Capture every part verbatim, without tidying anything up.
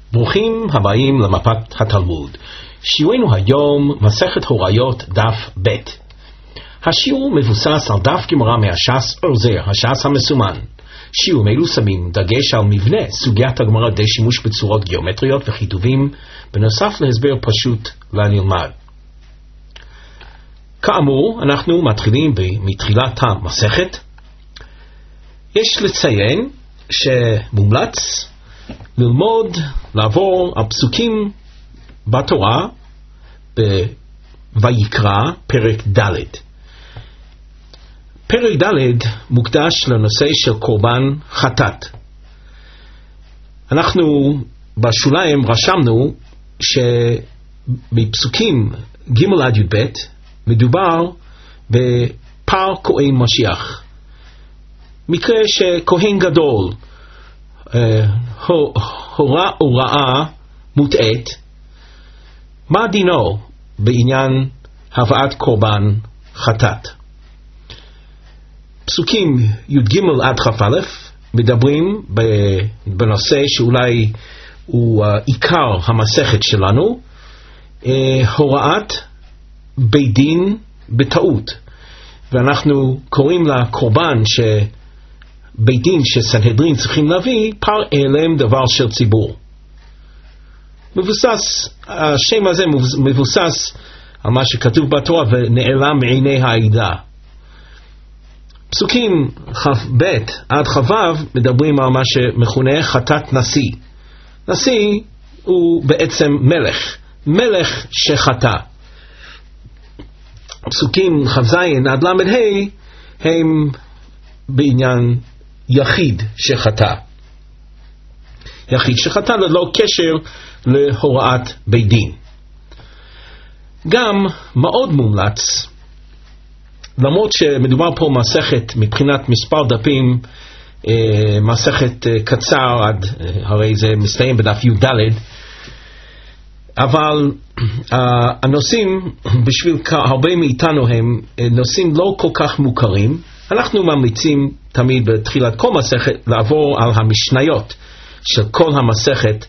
ברוכים הבאים למפת התלמוד. שיעורנו היום מסכת הוריות דף ב'. השיעור מבוסס על דף גמרא מהש"ס עוזר, הש"ס המסומן. שיעור אלו שמים דגש על מבנה סוגיית הגמרא די שימוש בצורות גיאומטריות וכיתובים, בנוסף להסבר פשוט לנלמד. כאמור, אנחנו מתחילים מתחילת המסכת. יש לציין שמומלץ ללמוד, לעבור על פסוקים בתורה בויקרא פרק ד'. פרק ד' מוקדש לנושא של קורבן חטאת. אנחנו בשוליים רשמנו שבפסוקים ג' עד י"ב מדובר בפר כהן משיח. מקרה שכהן גדול הוראה הוראה מוטעת, מה דינו בעניין הבאת קורבן חטאת? פסוקים י"ג עד כ"א מדברים בנושא שאולי הוא עיקר המסכת שלנו, הוראת בית דין בטעות, ואנחנו קוראים לקורבן שבית דין שסנהדרין צריכים להביא פר אעלם דבר של ציבור. מבוסס, השם הזה מבוסס על מה שכתוב בתורה ונעלם מעיני העדה. פסוקים כ"ב עד כ"ו מדברים על מה שמכונה חטאת נשיא. נשיא הוא בעצם מלך, מלך שחטא. פסוקים כ"ז עד ל"ה הם בעניין יחיד שחטא. יחיד שחטא ללא קשר להוראת בית דין. גם מאוד מומלץ, למרות שמדובר פה מסכת מבחינת מספר דפים, אה, מסכת אה, קצר עד, אה, הרי זה מסתיים בדף י"ד, אבל אה, הנושאים בשביל הרבה מאיתנו הם אה, נושאים לא כל כך מוכרים. אנחנו ממליצים תמיד בתחילת כל מסכת לעבור על המשניות של כל המסכת.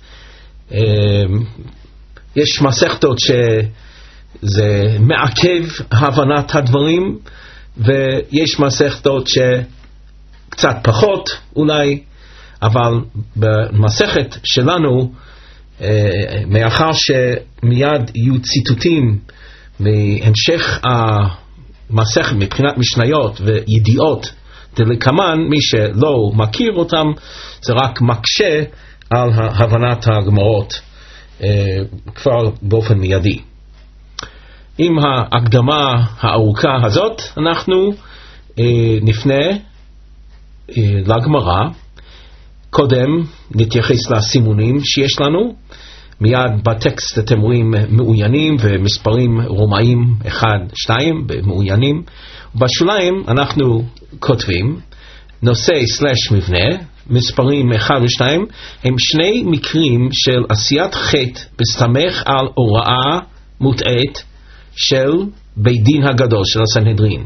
יש מסכתות שזה מעכב הבנת הדברים, ויש מסכתות שקצת פחות אולי, אבל במסכת שלנו, מאחר שמיד יהיו ציטוטים מהמשך המסכת מבחינת משניות וידיעות דלקמן, מי שלא מכיר אותם זה רק מקשה על הבנת הגמרות אה, כבר באופן מיידי. עם ההקדמה הארוכה הזאת אנחנו אה, נפנה אה, לגמרא. קודם נתייחס לסימונים שיש לנו. מיד בטקסט אתם רואים מעוינים ומספרים רומאים אחד, שתיים במעוינים. בשוליים אנחנו כותבים נושא סלש מבנה, מספרים אחד ושתיים, הם שני מקרים של עשיית חטא בסתמך על הוראה מוטעת של בית דין הגדול של הסנהדרין.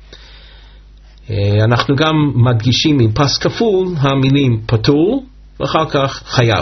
אנחנו גם מדגישים עם פס כפול המילים פטור ואחר כך חייב.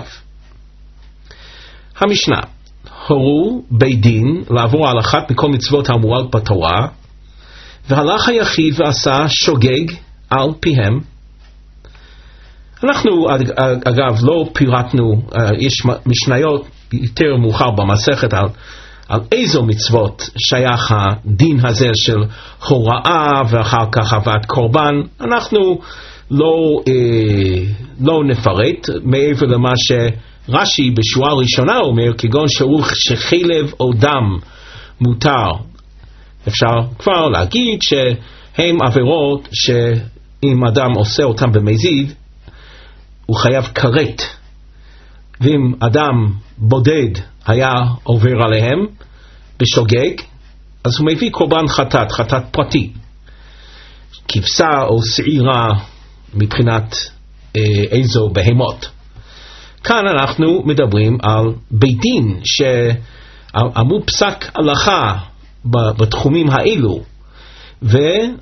המשנה, הורו בית דין לעבור על אחת מכל מצוות האמורה בתורה, והלך היחיד ועשה שוגג על פיהם. אנחנו אגב לא פירטנו, יש משניות יותר מאוחר במסכת על, על איזו מצוות שייך הדין הזה של הוראה ואחר כך הבאת קורבן. אנחנו לא, אה, לא נפרט מעבר למה שרש"י בשורה הראשונה אומר, כגון שאוך שחלב או דם מותר. אפשר כבר להגיד שהם עבירות שאם אדם עושה אותם במזיד הוא חייב כרת, ואם אדם בודד היה עובר עליהם בשוגג אז הוא מביא קורבן חטאת, חטאת פרטי, כבשה או שעירה מבחינת אה, איזו בהמות. כאן אנחנו מדברים על בית דין שאמרו פסק הלכה בתחומים האלו,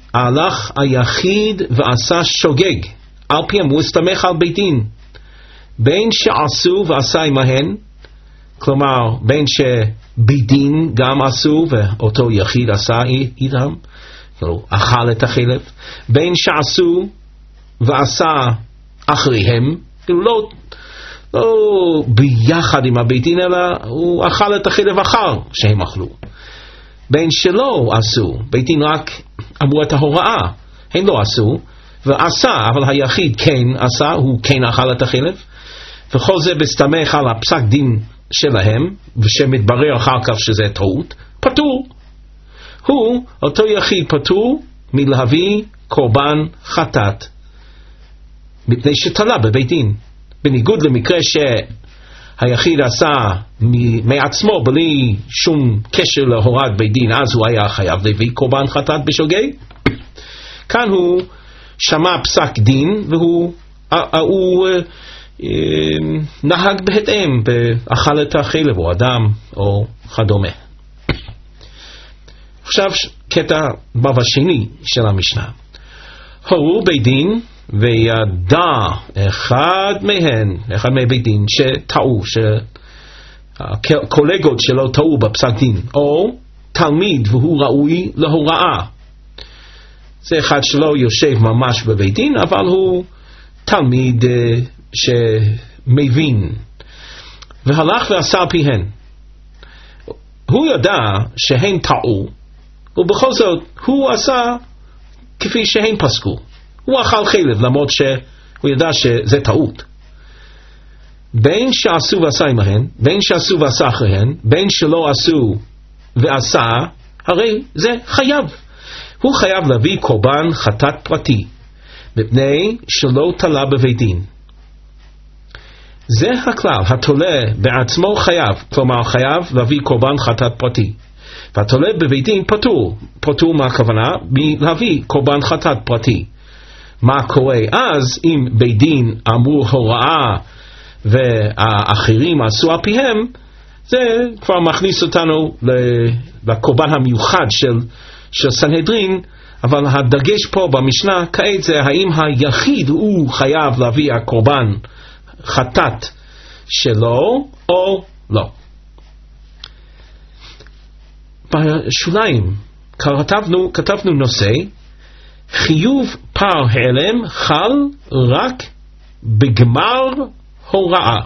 והלך היחיד ועשה שוגג על פי הוא הסתמך על בית דין, בין שעשו ועשה עמהן, כלומר בין שבית דין גם עשו ואותו יחיד עשה איתם, כאילו אכל את החלב, בין שעשו ועשה אחריהם, כאילו לא, לא ביחד עם הבית דין, אלא הוא אכל את החלב אחר שהם אכלו. בין שלא עשו, בית דין רק אמרו את ההוראה, הם לא עשו, ועשה, אבל היחיד כן עשה, הוא כן אכל את החלב, וכל זה בסתמך על הפסק דין שלהם, ושמתברר אחר כך שזה טעות, פטור. הוא, אותו יחיד פטור, מלהביא קורבן חטאת, מפני שתלה בבית דין. בניגוד למקרה שהיחיד עשה מעצמו, בלי שום קשר להוראת בית דין, אז הוא היה חייב להביא קורבן חטאת בשוגג. כאן הוא שמע פסק דין, והוא הוא, נהג בהתאם, ואכל את החלב או אדם או כדומה. עכשיו קטע בבא שני של המשנה. הורו בית דין וידע אחד מהן, אחד מבית דין שטעו, שהקולגות שלו טעו בפסק דין, או תלמיד והוא ראוי להוראה. זה אחד שלא יושב ממש בבית דין, אבל הוא תלמיד שמבין, והלך ועשה פיהן. הוא ידע שהן טעו, ובכל זאת הוא עשה כפי שהן פסקו. הוא אכל חלב, למרות שהוא ידע שזה טעות. בין שעשו ועשה עמהן, בין שעשו ועשה אחריהן, בין שלא עשו ועשה, הרי זה חייב. הוא חייב להביא קורבן חטאת פרטי, מפני שלא תלה בבית דין. זה הכלל, התולה בעצמו חייב, כלומר חייב להביא קורבן חטאת פרטי. והתולה בבית דין פטור. פטור מה הכוונה? להביא קורבן חטאת פרטי. מה קורה אז אם בית דין אמרו הוראה והאחרים עשו על פיהם? זה כבר מכניס אותנו לקורבן המיוחד של, של סנהדרין, אבל הדגש פה במשנה כעת זה האם היחיד הוא חייב להביא הקורבן חטאת שלו או לא. בשוליים כתבנו, כתבנו נושא, חיוב פר העלם חל רק בגמר הוראה.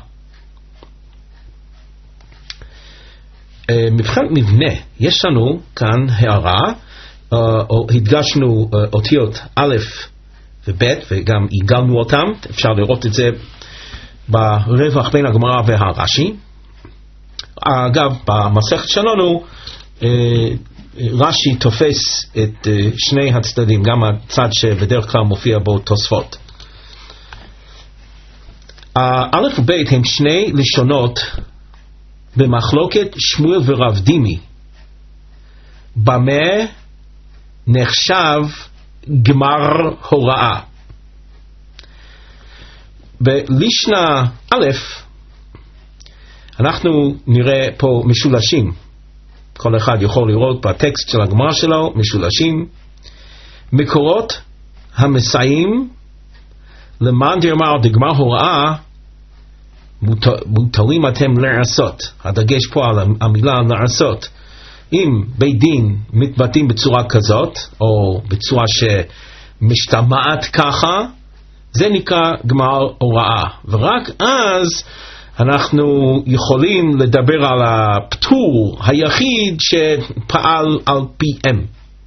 מבחינת מבנה, יש לנו כאן הערה, הדגשנו אותיות א' וב' וגם עיגלנו אותם, אפשר לראות את זה ברווח בין הגמרא והרש"י. אגב, במסכת שלנו רש"י תופס את שני הצדדים, גם הצד שבדרך כלל מופיע בו תוספות. א' וב' הם שני לשונות במחלוקת שמואל ורב דימי, במה נחשב גמר הוראה. בלישנה א' אנחנו נראה פה משולשים, כל אחד יכול לראות בטקסט של הגמרא שלו משולשים, מקורות המסייעים למען דאמר דגמר הוראה מותרים אתם לעשות. הדגש פה על המילה לעשות. אם בית דין מתבטאים בצורה כזאת או בצורה שמשתמעת ככה, זה נקרא גמר הוראה, ורק אז אנחנו יכולים לדבר על הפטור היחיד שפעל על פיהם.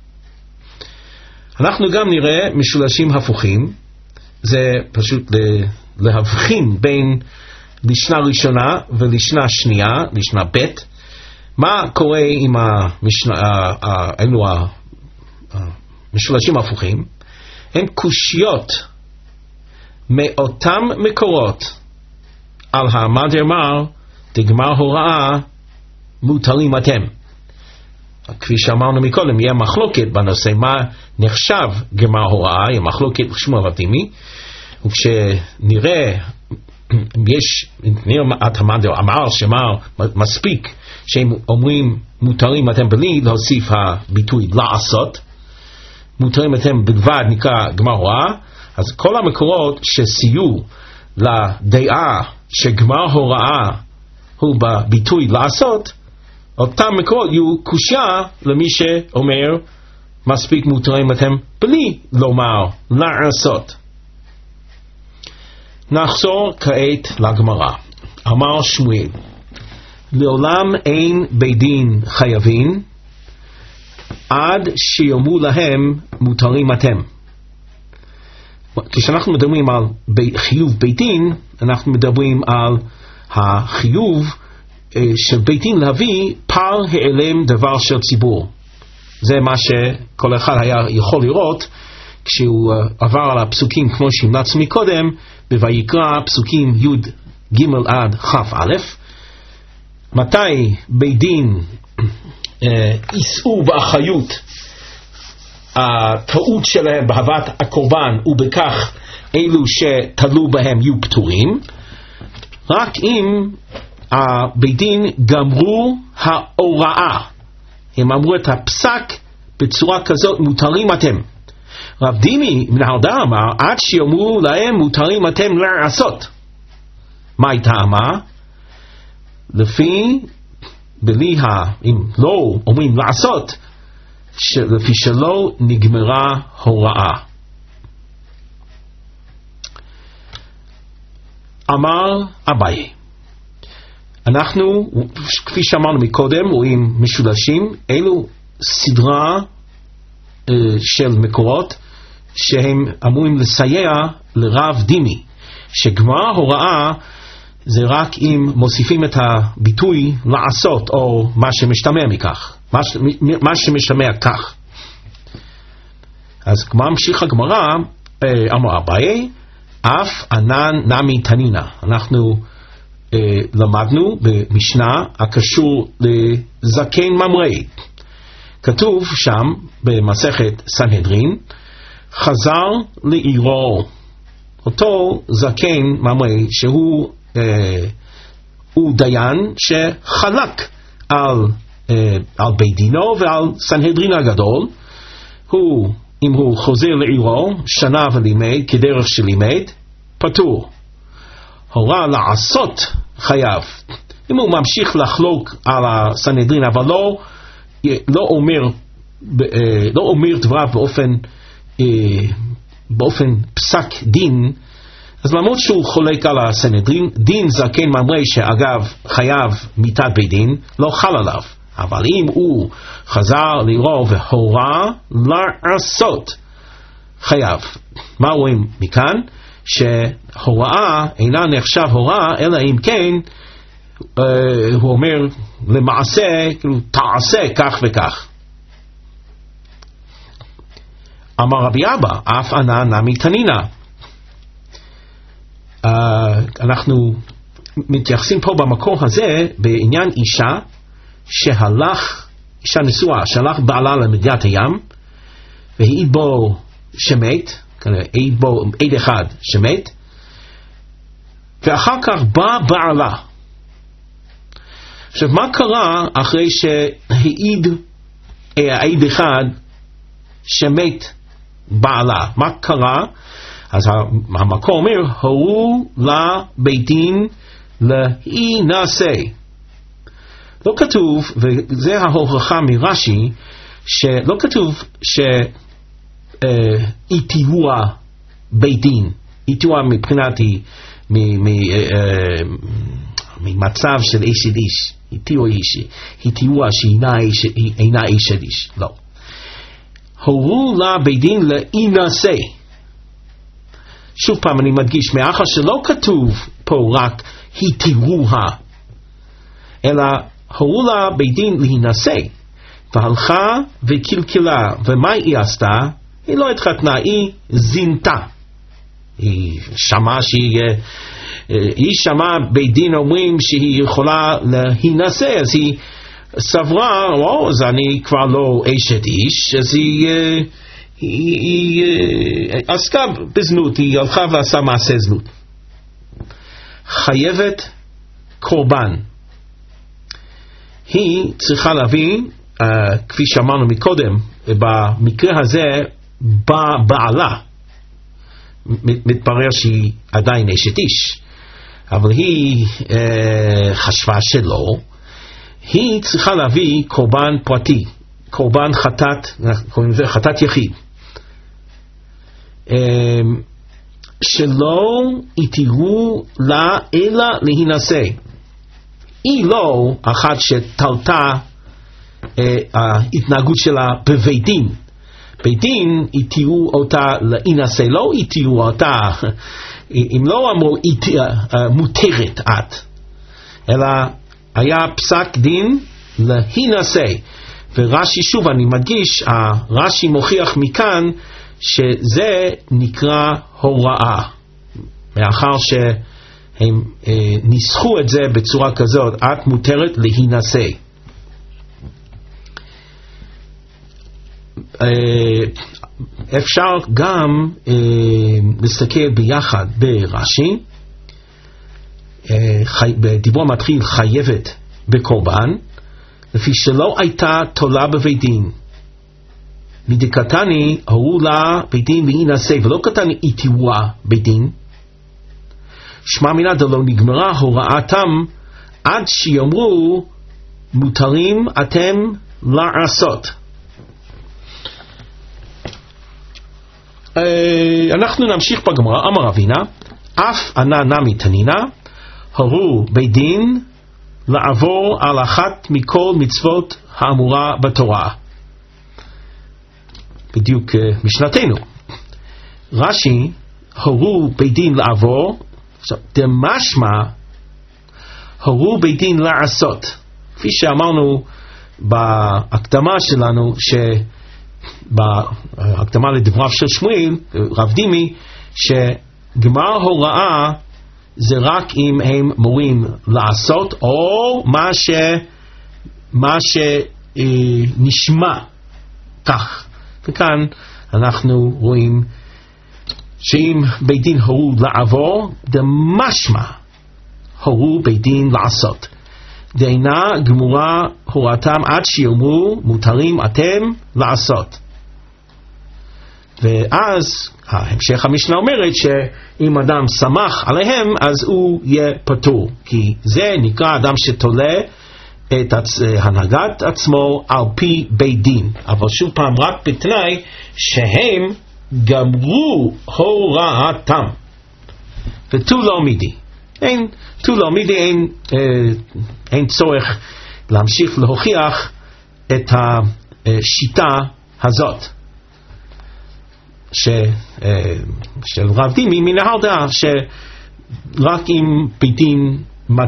אנחנו גם נראה משולשים הפוכים, זה פשוט להבחין בין לשנה ראשונה ולשנה שנייה, לשנה ב'. מה קורה עם המשולשים הפוכים? הם קושיות מאותם מקורות על המאן דאמר דגמר הוראה מותרים אתם. כפי שאמרנו מקודם, יהיה מחלוקת בנושא מה נחשב גמר הוראה, יהיה מחלוקת שמואל ורב דימי, וכשנראה יש את המאן דאמר אמר שמר מספיק שהם אומרים מותרים אתם בלי להוסיף הביטוי לעשות, מותרים אתם בלבד נקרא גמר הוראה. אז כל המקורות שסייעו לדעה שגמר הוראה הוא בביטוי לעשות, אותם מקורות יהיו קושיה למי שאומר מספיק מותרים אתם בלי לומר לעשות. נחזור כעת לגמרא. אמר שמואל, לעולם אין בית דין חייבים עד שיאמרו להם מותרים אתם. כשאנחנו מדברים על חיוב בית דין, אנחנו מדברים על החיוב של בית דין להביא פר העלם דבר של ציבור. זה מה שכל אחד היה יכול לראות כשהוא עבר על הפסוקים כמו שהמלצנו מקודם בויקרא, פסוקים י' ג' עד כ' א'. מתי בית דין יישאו באחריות הטעות שלהם בהבאת הקורבן ובכך אלו שתלו בהם יהיו פטורים? רק אם הבית דין גמרו ההוראה, הם אמרו את הפסק בצורה כזאת מותרים אתם. רב דימי מן ההרדעה אמר עד שיאמרו להם מותרים אתם לעשות. מה הייתה אמרה? לפי בלי ה... אם לא אומרים לעשות, לפי שלא נגמרה הוראה. אמר אביי, אנחנו כפי שאמרנו מקודם רואים משולשים, אלו סדרה uh, של מקורות שהם אמורים לסייע לרב דימי, שגמר הוראה זה רק אם מוסיפים את הביטוי לעשות או מה שמשתמע מכך, מה, ש, מה שמשתמע כך. אז כמו המשיך הגמרא, אמר אביי, אף ענן נמי תנינה. אנחנו אה, למדנו במשנה הקשור לזקן ממרי. כתוב שם במסכת סנהדרין, חזר לעירו. אותו זקן ממרי שהוא אה, הוא דיין שחלק על, אה, על בית דינו ועל סנהדרין הגדול. הוא אם הוא חוזר לעירו שנה ולימד כדרך שלימד, פטור. הורה לעשות חייב. אם הוא ממשיך לחלוק על הסנהדרין אבל לא, לא אומר לא אומר דבריו באופן באופן פסק דין, אז למרות שהוא חולק על הסנהדרין, דין זקן ממרי שאגב חייב מיתת בית דין לא חל עליו. אבל אם הוא חזר לעירו והורה לעשות חייב. מה רואים מכאן? שהוראה אינה נחשב הוראה אלא אם כן אה, הוא אומר למעשה כאילו, תעשה כך וכך. אמר רבי אבא אף ענן נמי תנינה. אה, אנחנו מתייחסים פה במקור הזה בעניין אישה שהלך, אישה נשואה, שהלך בעלה למדינת הים והעיד בו שמת, העיד בו עד אחד שמת, ואחר כך בא בעלה. עכשיו מה קרה אחרי שהעיד העד אחד שמת בעלה? מה קרה? אז המקור אומר הורו לבית דין להינשא. לא כתוב, וזה ההוכחה מרש"י, שלא כתוב שאיתיוע בית דין, איתיוע מבחינת ממצב של אשת איש, איתיוע איש, איתיוע שאינה אשת איש, לא. הורו לה בית דין להינשא. שוב פעם אני מדגיש, מאחר שלא כתוב פה רק היתירוה, אלא הורו לה בית דין להינשא, והלכה וקלקלה. ומה היא עשתה? היא לא התחתנה, היא זינתה. היא שמעה שהיא, היא שמעה בית דין אומרים שהיא יכולה להינשא, אז היא סברה, או, אז אני כבר לא אשת איש, אז היא, היא, היא, היא עסקה בזנות, היא הלכה ועשה מעשה זנות. חייבת קורבן. היא צריכה להביא, uh, כפי שאמרנו מקודם, במקרה הזה בעלה, מתברר שהיא עדיין אשת איש, אבל היא אה, חשבה שלא, היא צריכה להביא קורבן פרטי, קורבן חטאת, קוראים לזה חטאת יחיד, אה, שלא יתירו לה אלא להינשא. היא לא אחת שתלתה אה, ההתנהגות שלה בבית דין. בית דין יתירו אותה להינשא, לא יתירו אותה, אם לא אמרו מותרת את, אלא היה פסק דין להינשא. ורש"י, שוב אני מדגיש, רש"י מוכיח מכאן שזה נקרא הוראה, מאחר שהם אה, ניסחו את זה בצורה כזאת, את מותרת להינשא. אפשר גם אה, להסתכל ביחד ברש"י, אה, חי, בדיבור מתחיל חייבת בקורבן, לפי שלא הייתה תולה בבית דין. מדקתני הורו לה בית דין להינשא, ולא קטני איתירוה בית דין, שמע מינה דלא נגמרה הוראתם עד שיאמרו מותרים אתם לעשות. אנחנו נמשיך בגמרא. אמר רבינה, אף ענה נמי תנינה, הורו בית דין לעבור על אחת מכל מצוות האמורה בתורה. בדיוק משנתנו. רש"י, הורו בית דין לעבור, עכשיו דמשמע הורו בית דין לעשות, כפי שאמרנו בהקדמה שלנו, ש בהקדמה לדבריו של שמואל, רב דימי, שגמר הוראה זה רק אם הם מורים לעשות, או מה ש מה שנשמע כך. וכאן אנחנו רואים שאם בית דין הורו לעבור, דמשמע הורו בית דין לעשות. דהיינה גמורה הוראתם עד שיאמרו מותרים אתם לעשות. ואז המשך המשנה אומרת שאם אדם שמח עליהם אז הוא יהיה פטור, כי זה נקרא אדם שתולה את הנהגת עצמו על פי בית דין, אבל שוב פעם רק בתנאי שהם גמרו הוראתם. ותו לא מידי, אין תו לא מידי, אין, אה, אין צורך להמשיך להוכיח את השיטה הזאת ש, אה, של רב דימי מן ההרדעה, שרק אם בית דין אה,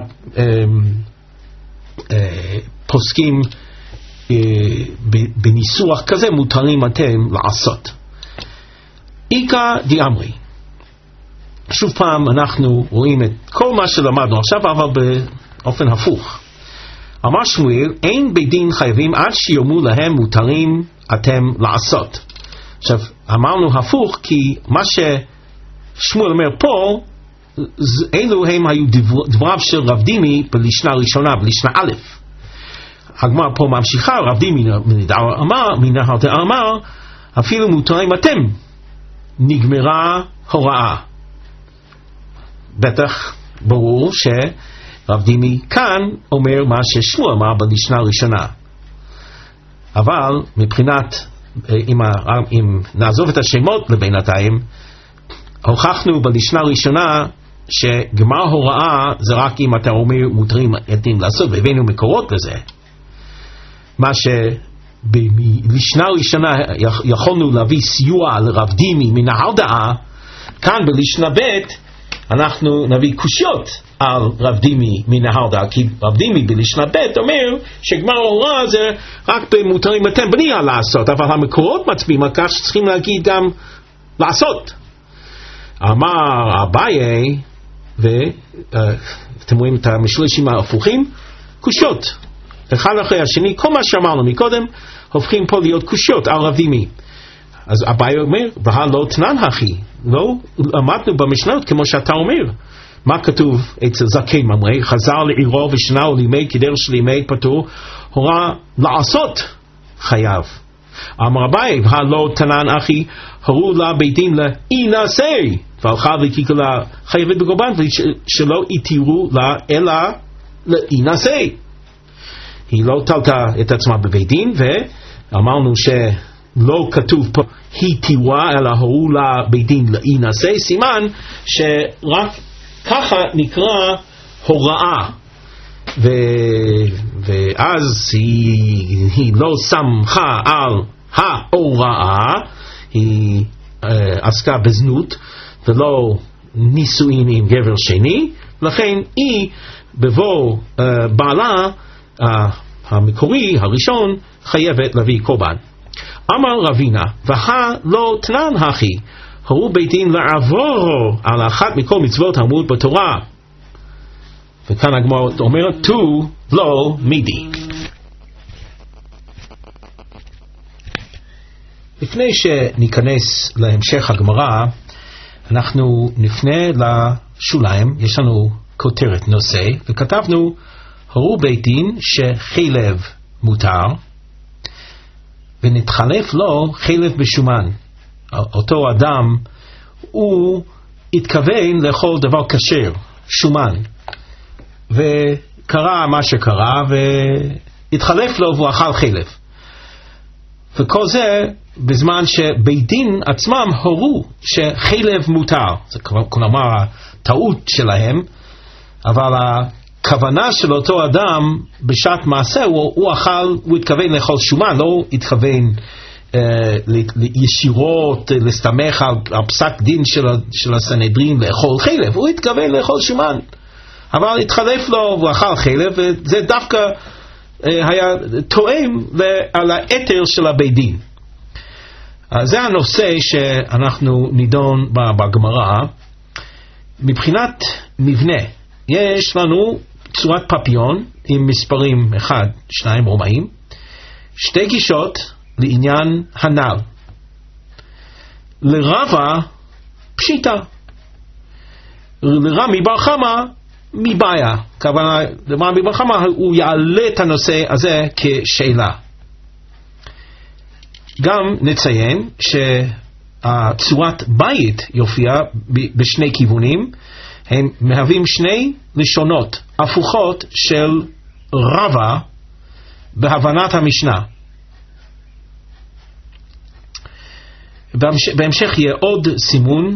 אה, פוסקים אה, בניסוח כזה מותרים אתם לעשות. איקה דיאמרי, שוב פעם אנחנו רואים את כל מה שלמדנו עכשיו, אבל באופן הפוך. אמר שמואל, אין בית דין חייבים עד שיאמרו להם מותרים אתם לעשות. עכשיו אמרנו הפוך, כי מה ששמואל אומר פה, אלו הם היו דבריו של רב דימי בלשנה ראשונה, בלשנה א'. הגמרא פה ממשיכה, רב דימי מן ההרדעה אמר, אפילו מותרים אתם, נגמרה הוראה. בטח ברור שרב דימי כאן אומר מה ששמואל אמר בלשנה הראשונה. אבל מבחינת, אם, אם נעזוב את השמות לבינתיים, הוכחנו בלשנה הראשונה שגמר הוראה זה רק אם אתה אומר מותרים אתם לעשות, והבאנו מקורות לזה. מה שבלשנה הראשונה יכולנו להביא סיוע לרב דימי מן ההרדעה, כאן בלשנה ב' אנחנו נביא קושיות על רב דימי מן ההרדעה, כי רב דימי בלשנה ב' אומר שגמר הוראה זה רק במותרים אתם בלי לעשות, אבל המקורות מצביעים על כך שצריכים להגיד גם לעשות. אמר אביי, ואתם רואים את המשולשים ההפוכים, קושיות אחד אחרי השני, כל מה שאמרנו מקודם הופכים פה להיות קושיות על רב דימי. אז אביי אומר, והלא תנן הכי, לא למדנו במשנות כמו שאתה אומר. מה כתוב אצל זקן ממרי? חזר לעירו ושנהו לימי כדרך של ימי פטור, הורה לעשות חייב. אמר אביי, הלא תנן אחי, הורו לה בית דין להינשא, והלכה וקיקה לה חייבת בקורבן, שלא יתירו לה אלא להינשא. היא לא תלתה את עצמה בבית דין, ואמרנו שלא כתוב פה היא תירה, אלא הורו לה בית דין להינשא, סימן שרק ככה נקרא הוראה. ו... ואז היא, היא לא שמחה על ההוראה, היא uh, עסקה בזנות ולא נישואין עם גבר שני, לכן היא בבוא uh, בעלה uh, המקורי הראשון חייבת להביא קורבן. אמר רבינה, והא לא תנן הכי, הורו בית דין לעבור על אחת מכל מצוות המות בתורה. וכאן הגמרא אומרת, תו לא מידי. לפני שניכנס להמשך הגמרא, אנחנו נפנה לשוליים, יש לנו כותרת נושא, וכתבנו, הורו בית דין שחלב מותר, ונתחלף לו חלב בשומן. אותו אדם, הוא התכוון לאכול דבר כשר, שומן. וקרה מה שקרה, והתחלף לו והוא אכל חלב. וכל זה בזמן שבית דין עצמם הורו שחלב מותר. זה כלומר הטעות שלהם, אבל הכוונה של אותו אדם בשעת מעשה, הוא, הוא אכל, הוא התכוון לאכול שומן, לא התכוון אה, ישירות להסתמך על, על פסק דין של, של הסנהדרין לאכול חלב, הוא התכוון לאכול שומן. אבל התחלף לו והוא אכל חלב, וזה דווקא אה, היה תואם על היתר של הבית דין. זה הנושא שאנחנו נידון בגמרא. מבחינת מבנה, יש לנו צורת פפיון עם מספרים אחד, שניים רומאים, שתי גישות לעניין הנ"ל. לרבה פשיטה, לרמי בר חמא מבעיה. כוונה, לרמי בר חמא הוא יעלה את הנושא הזה כשאלה. גם נציין שהצורת בית יופיע בשני כיוונים, הם מהווים שני לשונות הפוכות של רבה בהבנת המשנה. בהמשך, בהמשך יהיה עוד סימון,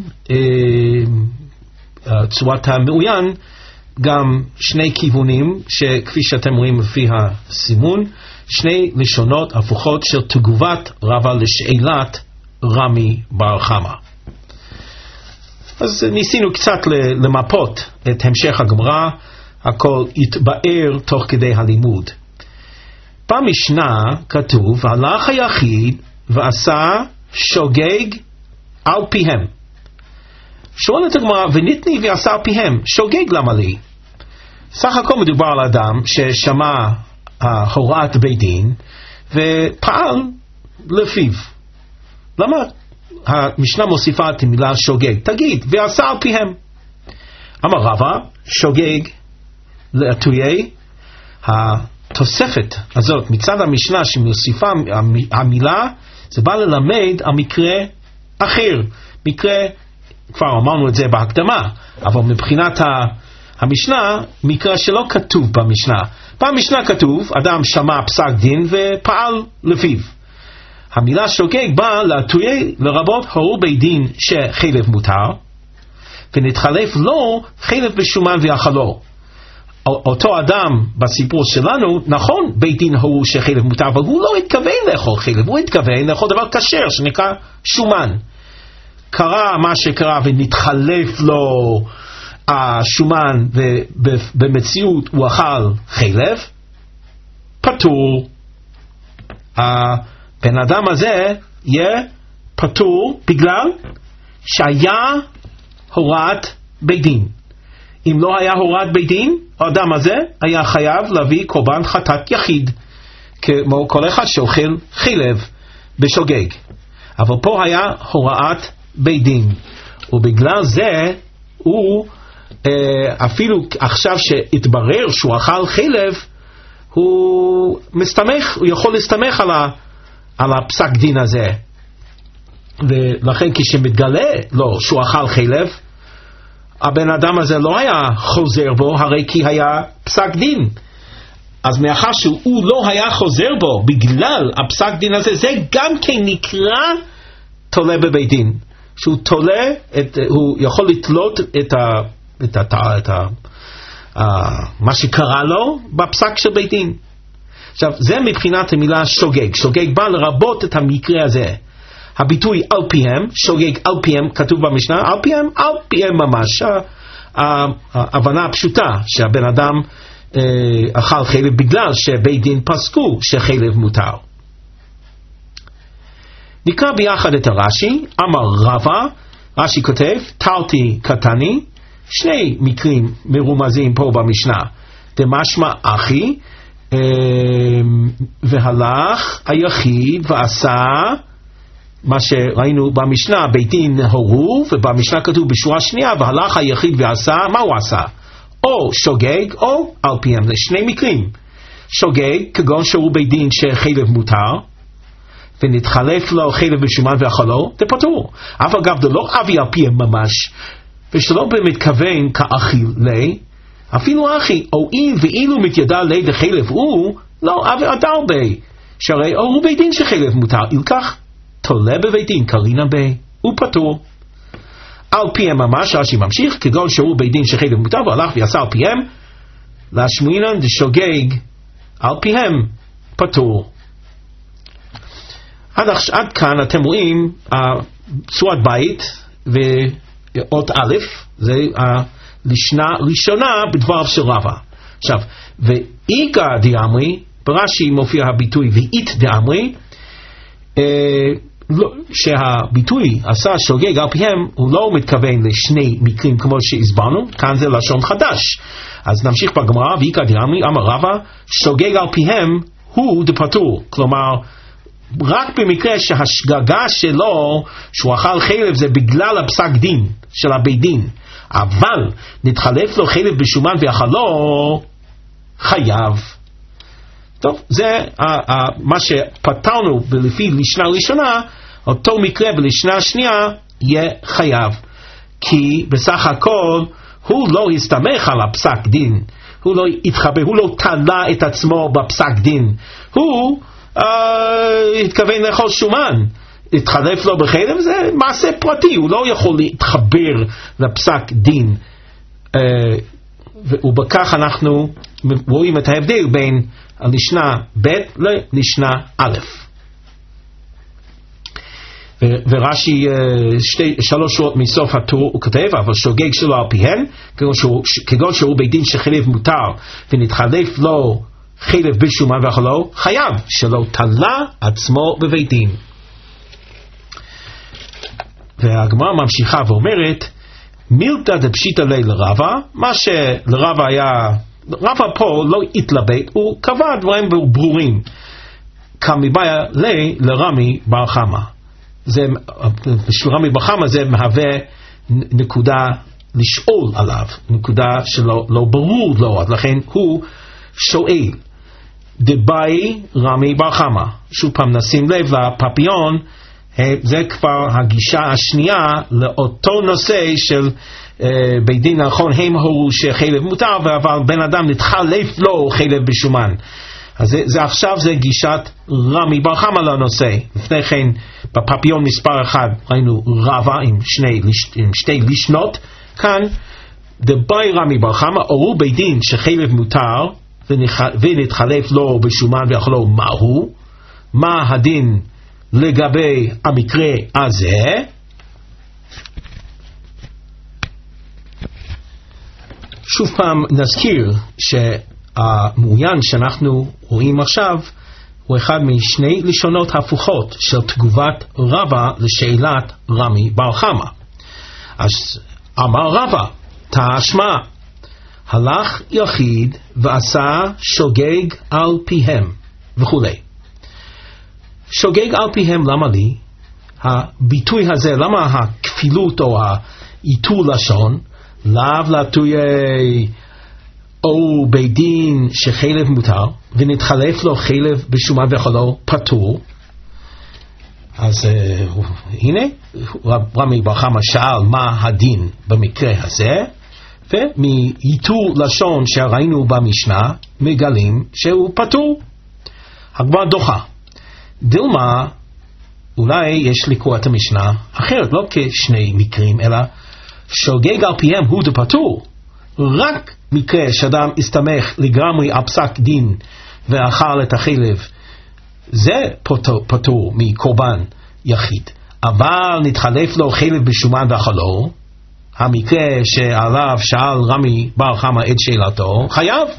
צורת המעוין, גם שני כיוונים שכפי שאתם רואים לפי הסימון, שני לשונות הפוכות של תגובת רבה לשאלת רמי בר חמא. אז ניסינו קצת למפות את המשך הגמרא, הכל התבאר תוך כדי הלימוד. במשנה כתוב, הלך היחיד ועשה שוגג על פיהם. שואלת הגמרא, וניתני ועשה על פיהם, שוגג למה לי? סך הכל מדובר על אדם ששמע הוראת בית דין ופעל לפיו. למה המשנה מוסיפה את המילה שוגג? תגיד, ועשה על פיהם. אמר רבא, שוגג לעתויי. התוספת הזאת מצד המשנה שמוסיפה המילה, זה בא ללמד על מקרה אחר. מקרה, כבר אמרנו את זה בהקדמה, אבל מבחינת המשנה, מקרה שלא כתוב במשנה. במשנה כתוב, אדם שמע פסק דין ופעל לפיו. המילה שוגג באה לעתויי לרבות הורו בית דין שחלב מותר, ונתחלף לו חלב בשומן ואכלו. אותו אדם בסיפור שלנו, נכון, בית דין הורו שחלב מותר, אבל הוא לא התכוון לאכול חלב, הוא התכוון לאכול דבר כשר שנקרא שומן. קרה מה שקרה ונתחלף לו השומן, ובמציאות הוא אכל חלב, פטור. הבן אדם הזה יהיה פטור בגלל שהיה הוראת בית דין. אם לא היה הוראת בית דין, האדם הזה היה חייב להביא קורבן חטאת יחיד, כמו כל אחד שאוכל חלב בשוגג. אבל פה היה הוראת בית דין, ובגלל זה הוא אפילו עכשיו שהתברר שהוא אכל חלב, הוא מסתמך, הוא יכול להסתמך על, ה, על הפסק דין הזה, ולכן כשמתגלה לו שהוא אכל חלב, הבן אדם הזה לא היה חוזר בו, הרי כי היה פסק דין. אז מאחר שהוא לא היה חוזר בו בגלל הפסק דין הזה, זה גם כן נקרא תולה בבית דין. שהוא תולה, את, הוא יכול לתלות את, ה, את, ה, את ה, uh, מה שקרה לו בפסק של בית דין. עכשיו, זה מבחינת המילה שוגג. שוגג בא לרבות את המקרה הזה. הביטוי על פיהם, שוגג על פיהם, כתוב במשנה, על פיהם, על פיהם ממש. ההבנה הפשוטה שהבן אדם אה, אכל חלב בגלל שבית דין פסקו שחלב מותר. נקרא ביחד את הרש"י. אמר רבא, רש"י כותב, תרתי קטני, שני מקרים מרומזים פה במשנה. דמשמע אחי, אה, והלך היחיד ועשה מה שראינו במשנה, בית דין הורו, ובמשנה כתוב בשורה שנייה, והלך היחיד ועשה, מה הוא עשה? או שוגג או על פיהם. זה שני מקרים. שוגג, כגון שהוא בית דין שחלב מותר, ונתחלף לו חלב בשומן ואכלו, זה פטור. אף אגב, זה לא אבי על פיהם ממש, ושלא במתכוון כאכיל לי, אפילו אחי, או אם ואילו מתיידע לי דחלב הוא, לא אבי אדר בי, שהרי הוא בית דין שחלב מותר, ילקח תולה בבית דין, קרינה בי, הוא פטור. על פיהם ממש, רש"י ממשיך, כגון שהוא בית דין שחלב מותר, והלך ועשה על פיהם, להשמינן דשוגג, על פיהם, פטור. עד, עד כאן אתם רואים צורת בית ואות א', זה הלשנה ראשונה בדבריו של רבא. עכשיו, ואיגה דאמרי, ברש"י מופיע הביטוי ואית דאמרי, אה, לא, שהביטוי עשה שוגג על פיהם, הוא לא מתכוון לשני מקרים כמו שהסברנו, כאן זה לשון חדש. אז נמשיך בגמרא, ואיגה דאמרי, אמר רבא, שוגג על פיהם הוא דפטור, כלומר, רק במקרה שהשגגה שלו שהוא אכל חלב זה בגלל הפסק דין של הבית דין, אבל נתחלף לו חלב בשומן ואכלו, חייב. טוב, זה ה- ה- מה שפתרנו לפי לשנה ראשונה, אותו מקרה בלשנה השנייה יהיה חייב, כי בסך הכל הוא לא הסתמך על הפסק דין, הוא לא התחבר, הוא לא תלה את עצמו בפסק דין, הוא Uh, התכוון לאכול שומן, התחלף לו בחלב, זה מעשה פרטי, הוא לא יכול להתחבר לפסק דין, uh, ובכך אנחנו רואים את ההבדל בין לשנה ב' ללשנה א'. ורש"י שתי, שלוש שורות מסוף הטור הוא כותב, אבל שוגג שלו על פיהן, כגון שהוא, כגון שהוא בית דין שחלב מותר ונתחלף לו חלב בשומן ואכלו, חייב שלא תלה עצמו בבית דין. והגמרא ממשיכה ואומרת, מילתא דפשיטא ליה לרבא, מה שלרבא היה, רבא פה לא התלבט, הוא קבע דברים ברורים, כמבעיה ליה לרמי בר חמא. זה, בשביל רמי בר חמא זה מהווה נקודה לשאול עליו, נקודה שלא לא ברור לו, אז לכן הוא שואל. דבאי רמי בר חמא, שוב פעם נשים לב לפפיון, זה כבר הגישה השנייה לאותו נושא של אה, בית דין נכון, הם הורו שחלב מותר, אבל בן אדם נתחלף לו חלב בשומן. אז זה, זה עכשיו זה גישת רמי בר חמא לנושא. לפני כן בפפיון מספר אחד ראינו רבא עם, שני, עם שתי לשנות, כאן דבאי רמי בר חמא, הורו בית דין שחלב מותר ונתחלף לו בשומן ואכלו, מהו? מה הדין לגבי המקרה הזה? שוב פעם נזכיר שהמעוין שאנחנו רואים עכשיו הוא אחד משני לשונות הפוכות של תגובת רבא לשאלת רמי בר חמא. אז אמר רבא, תשמע, הלך יחיד ועשה שוגג על פיהם וכולי. שוגג על פיהם, למה לי? הביטוי הזה, למה הכפילות או העיטור לשון? לאו לתויי או בית דין שחלב מותר ונתחלף לו חלב בשומן ואכלו, פטור. אז uh, הנה, רמי בר חמא שאל מה הדין במקרה הזה, ומייתור לשון שראינו במשנה, מגלים שהוא פטור. הגמרא דוחה. דילמה, אולי יש לקרוא את המשנה אחרת, לא כשני מקרים, אלא שוגג על פיהם הוא דפטור. רק מקרה שאדם הסתמך לגמרי על פסק דין ואכל את החלב, זה פטור, פטור מקורבן יחיד. אבל נתחלף לו חלב בשומן ואכלו, המקרה שעליו שאל רמי בר חמא את שאלתו, חייב.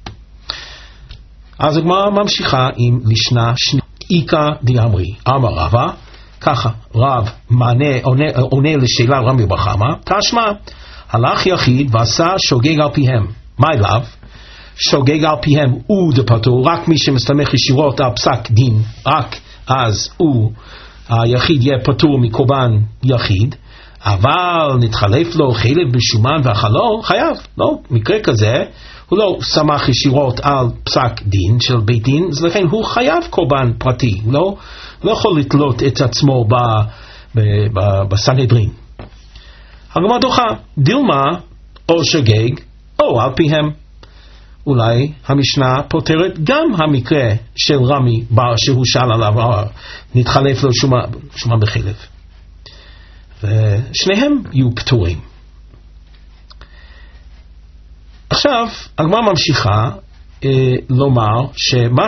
אז הגמרא ממשיכה עם משנה שנייה. איכא דאמרי, אמר רבא, ככה רב מענה, עונה, עונה לשאלה רמי בר חמא, תשמע, הלך יחיד ועשה שוגג על פיהם. מה אליו? שוגג על פיהם הוא דפטור, רק מי שמסתמך ישירות על פסק דין, רק אז הוא, היחיד יהיה פטור מקורבן יחיד, אבל נתחלף לו חלב בשומן ואכלו, חייב. לא, מקרה כזה, הוא לא סמך ישירות על פסק דין של בית דין, אז לכן הוא חייב קורבן פרטי, הוא לא, לא יכול לתלות את עצמו ב, ב, ב, בסנהדרין. הגמרא דוחה, דילמה או שוגג או על פיהם. אולי המשנה פותרת גם המקרה של רמי בר שהוא שאל עליו, נתחלף לו שומן, שומן בחלב. ושניהם יהיו פטורים. עכשיו הגמרא ממשיכה אה, לומר שמה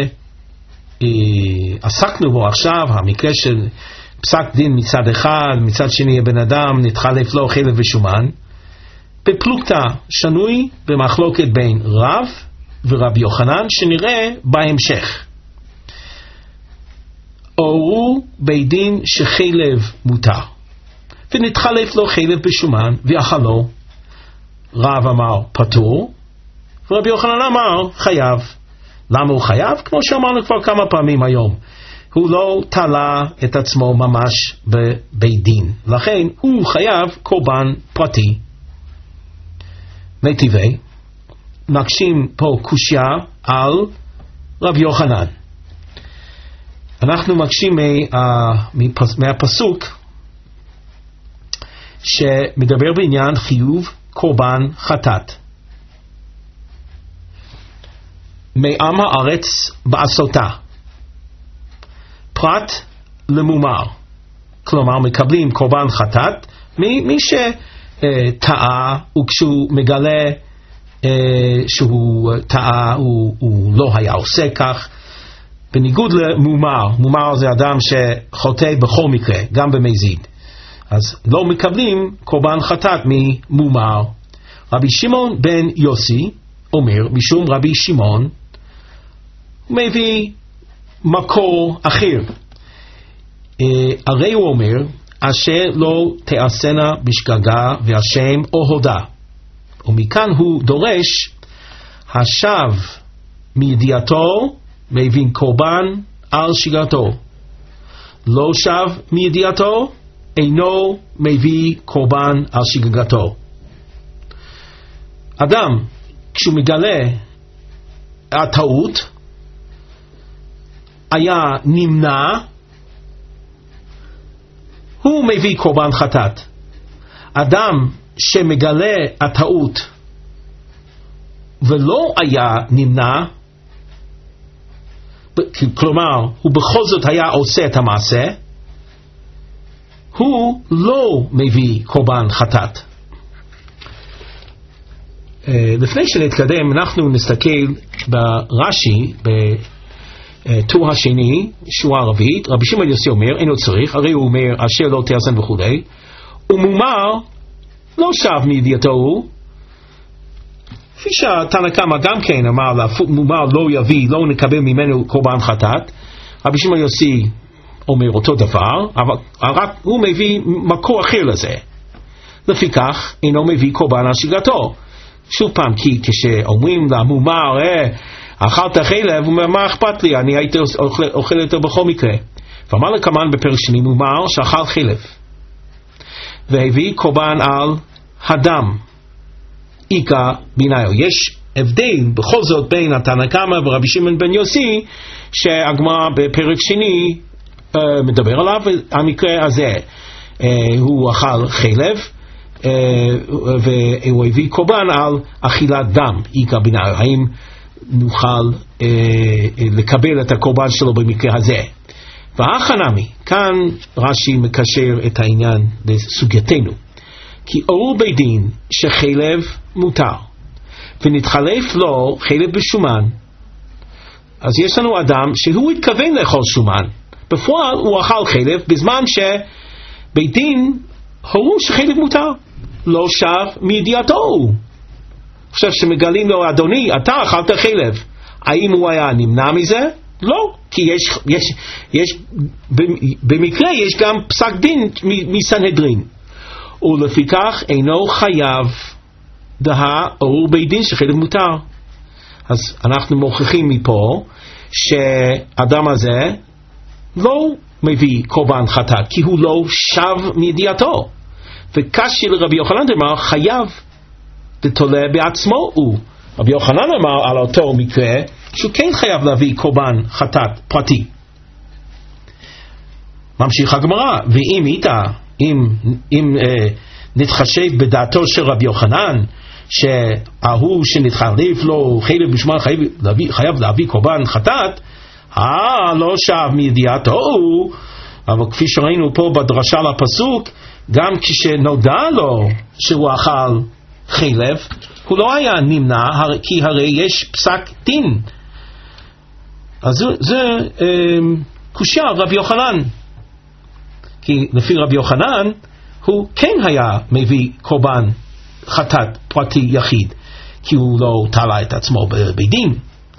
שעסקנו בו עכשיו, המקרה של פסק דין מצד אחד, מצד שני הבן אדם נתחלף לו חלב ושומן, בפלוגתא שנוי במחלוקת בין רב ורבי יוחנן שנראה בהמשך. אורו בית דין שחלב מותר ונתחלף לו חלב בשומן ואכלו, רב אמר פטור ורבי יוחנן אמר חייב. למה הוא חייב? כמו שאמרנו כבר כמה פעמים היום, הוא לא תלה את עצמו ממש בבית דין, לכן הוא חייב קורבן פרטי. מטיבי מקשים פה קושיה על רבי יוחנן. אנחנו מקשים מהפסוק שמדבר בעניין חיוב קורבן חטאת. מעם הארץ בעשותה, פרט למומר, כלומר מקבלים קורבן חטאת מי שטעה, וכשהוא מגלה שהוא טעה הוא, הוא לא היה עושה כך, בניגוד למומר. מומר זה אדם שחוטא בכל מקרה, גם במזיד, אז לא מקבלים קורבן חטאת ממומר. רבי שמעון בן יוסי אומר, משום רבי שמעון, הוא מביא מקור אחר. הרי הוא אומר, אשר לא תעשנה בשגגה והשם או הודה. ומכאן הוא דורש, השב מידיעתו מבין קורבן על שגגתו, לא שב מידיעתו אינו מביא קורבן על שגגתו. אדם כשהוא מגלה הטעות, היה נמנע, הוא מביא קורבן חטאת. אדם שמגלה הטעות ולא היה נמנע, כלומר הוא בכל זאת היה עושה את המעשה, הוא לא מביא קורבן חטאת. לפני שנתקדם אנחנו נסתכל ברש"י בטור השני שורה ערבית. רבי שמעון יוסי אומר אינו צריך, הרי הוא אומר אשר לא תעשן וכו', ומומר לא שב מידיעתו הוא, כפי שהתנא קמא גם כן אמר מומר לא יביא, לא נקבל ממנו קורבן חטאת. רבי שמעון יוסי אומר אותו דבר, אבל רק הוא מביא מקור אחר לזה, לפיכך אינו מביא קורבן על שגגתו. שוב פעם, כי כשאומרים למומר אה, אכלת חלב, הוא אומר מה אכפת לי, אני הייתי אוכל, אוכל יותר בכל מקרה. ואמר לקמן בפרק שני, מומר שאכל חלב והביא קורבן על הדם, איכא ביניו. יש הבדל בכל זאת בין התנא קמא ורבי שמעון בן יוסי, שהגמרא בפרק שני uh, מדבר עליו, המקרה הזה uh, הוא אכל חלב, uh, והוא הביא קורבן על אכילת דם, איכא בינן, האם נוכל uh, לקבל את הקורבן שלו במקרה הזה. והחנמי, כאן רש"י מקשר את העניין לסוגייתנו, כי ארור בית דין שחלב מותר, ונתחלף לו חלב בשומן, אז יש לנו אדם שהוא התכוון לאכול שומן, בפועל הוא אכל חלב, בזמן שבית דין הורו שחלב מותר, לא שב מידיעתו. עכשיו שמגלים לו, אדוני, אתה אכלת חלב, האם הוא היה נמנע מזה? לא, כי יש, יש, יש, במקרה יש גם פסק דין מסנהדרין, ולפיכך אינו חייב דהה ארור בית דין שחלב מותר. אז אנחנו מוכיחים מפה שאדם הזה לא מביא קורבן חטאת, כי הוא לא שב מידיעתו. וקשי לרבי יוחנן אמר חייב ותולה בעצמו הוא. רבי יוחנן אמר על אותו מקרה שהוא כן חייב להביא קורבן חטאת פרטי. ממשיך הגמרא, ואם איתה, אם, אם אה, נתחשב בדעתו של רבי יוחנן, שההוא שנתחלף לו חלב בשומן חייב להביא, חייב להביא קורבן חטאת, אה, לא שב מידיעתו, אבל כפי שראינו פה בדרשה לפסוק, גם כשנודע לו שהוא אכל חלב, הוא לא היה נמנע, כי הרי יש פסק דין. אז זה, זה אה, קושיה רבי יוחנן, כי לפי רבי יוחנן הוא כן היה מביא קורבן חטאת פרטי יחיד, כי הוא לא תלה את עצמו בבית דין.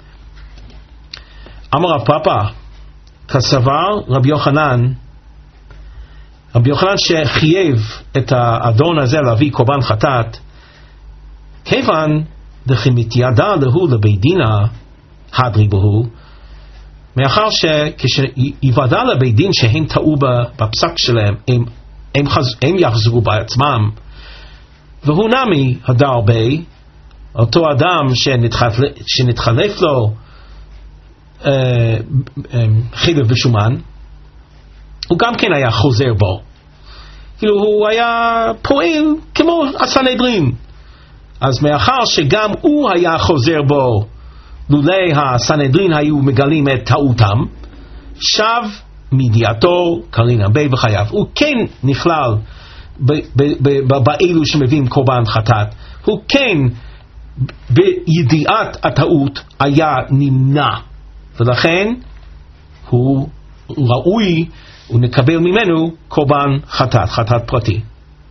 אמר רב פאפא, כסבר רבי יוחנן, רבי יוחנן שחייב את האדון הזה להביא קורבן חטאת, כיוון דכמתיידע להו לבית דינה הדרי בהו, מאחר שכשיוודע לבית דין שהם טעו בפסק שלהם, הם, הם, חז, הם יחזרו בעצמם, והוא נמי הדר בי, אותו אדם שנתחלף, שנתחלף לו אה, אה, חלב בשומן, הוא גם כן היה חוזר בו, כאילו הוא היה פועל כמו הסנהדרין. אז מאחר שגם הוא היה חוזר בו לולי הסנהדרין היו מגלים את טעותם, שב מידיעתו קרין הרבה וחייב. הוא כן נכלל באלו שמביאים קורבן חטאת, הוא כן בידיעת הטעות היה נמנע, ולכן הוא ראוי ונקבל ממנו קורבן חטאת, חטאת פרטי.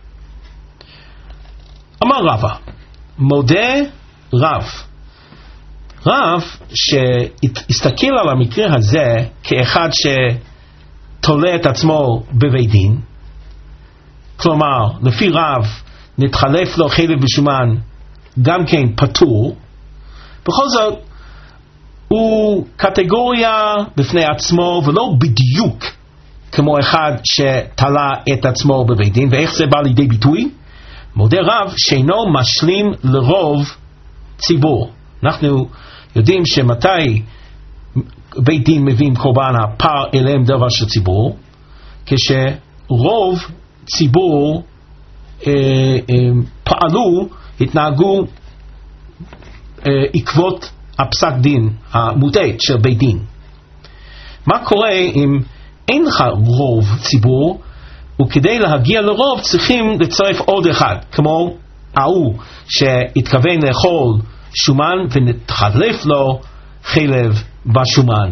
אמר רבא, מודה רב, רב שהסתכל על המקרה הזה כאחד שתולה את עצמו בבית דין, כלומר לפי רב נתחלף לו חלב בשומן גם כן פטור, בכל זאת הוא קטגוריה בפני עצמו ולא בדיוק כמו אחד שתלה את עצמו בבית דין. ואיך זה בא לידי ביטוי? מודה רב שאינו משלים לרוב ציבור. אנחנו יודעים שמתי בית דין מביאים קורבן הפר אליהם דבר של ציבור, כשרוב ציבור אה, אה, פעלו, התנהגו אה, עקבות הפסק דין המוטעה של בית דין. מה קורה אם אין לך רוב ציבור, וכדי להגיע לרוב צריכים לצרף עוד אחד, כמו ההוא שהתכוון לאכול שומן ונתחלף לו חלב בשומן.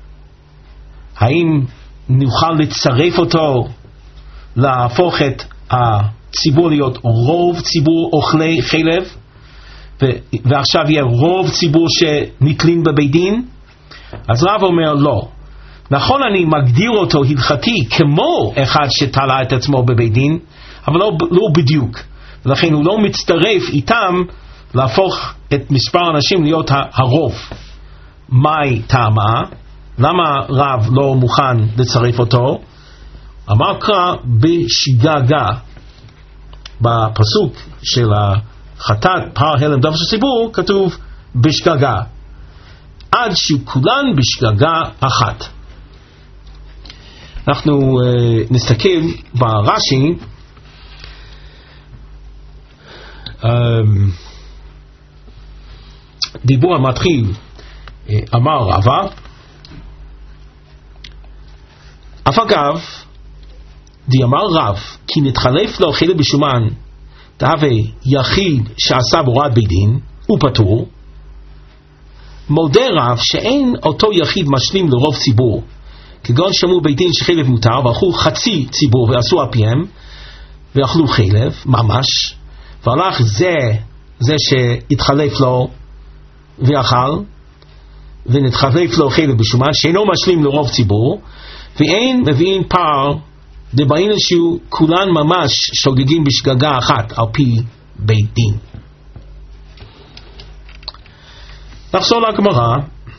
האם נוכל לצרף אותו, להפוך את הציבור להיות רוב ציבור אוכלי חלב, ועכשיו יהיה רוב ציבור שנתלים בבית דין? אז רב אומר לא. נכון, אני מגדיר אותו הלכתי כמו אחד שתלה את עצמו בבית דין, אבל לא, לא בדיוק, ולכן הוא לא מצטרף איתם להפוך את מספר האנשים להיות הרוב. מהי טעמה? למה רב לא מוכן לצרף אותו? אמר קרא בשגגה, בפסוק של החטאת פר הלם דבר של ציבור כתוב בשגגה, עד שכולן בשגגה אחת. אנחנו uh, נסתכל ברש"י, um, דיבור המתחיל, uh, אמר רבא, אף אגב, דיאמר רב, כי נתחלף לו חילק בשומן, תהווה יחיד שעשה בהוראת בית דין, הוא פטור. מודה רב שאין אותו יחיד משלים לרוב ציבור, כגון שמעו בית דין שחילב מותר, והלכו חצי ציבור ועשו על פיהם, ואכלו חילב, ממש, והלך זה, זה שהתחלף לו ואכל, ונתחלף לו חילב בשומן, שאינו משלים לרוב ציבור, ואין מביאים פער, דבעין שהוא כולן ממש שוגגים בשגגה אחת על פי בית דין. נחזור לגמרא.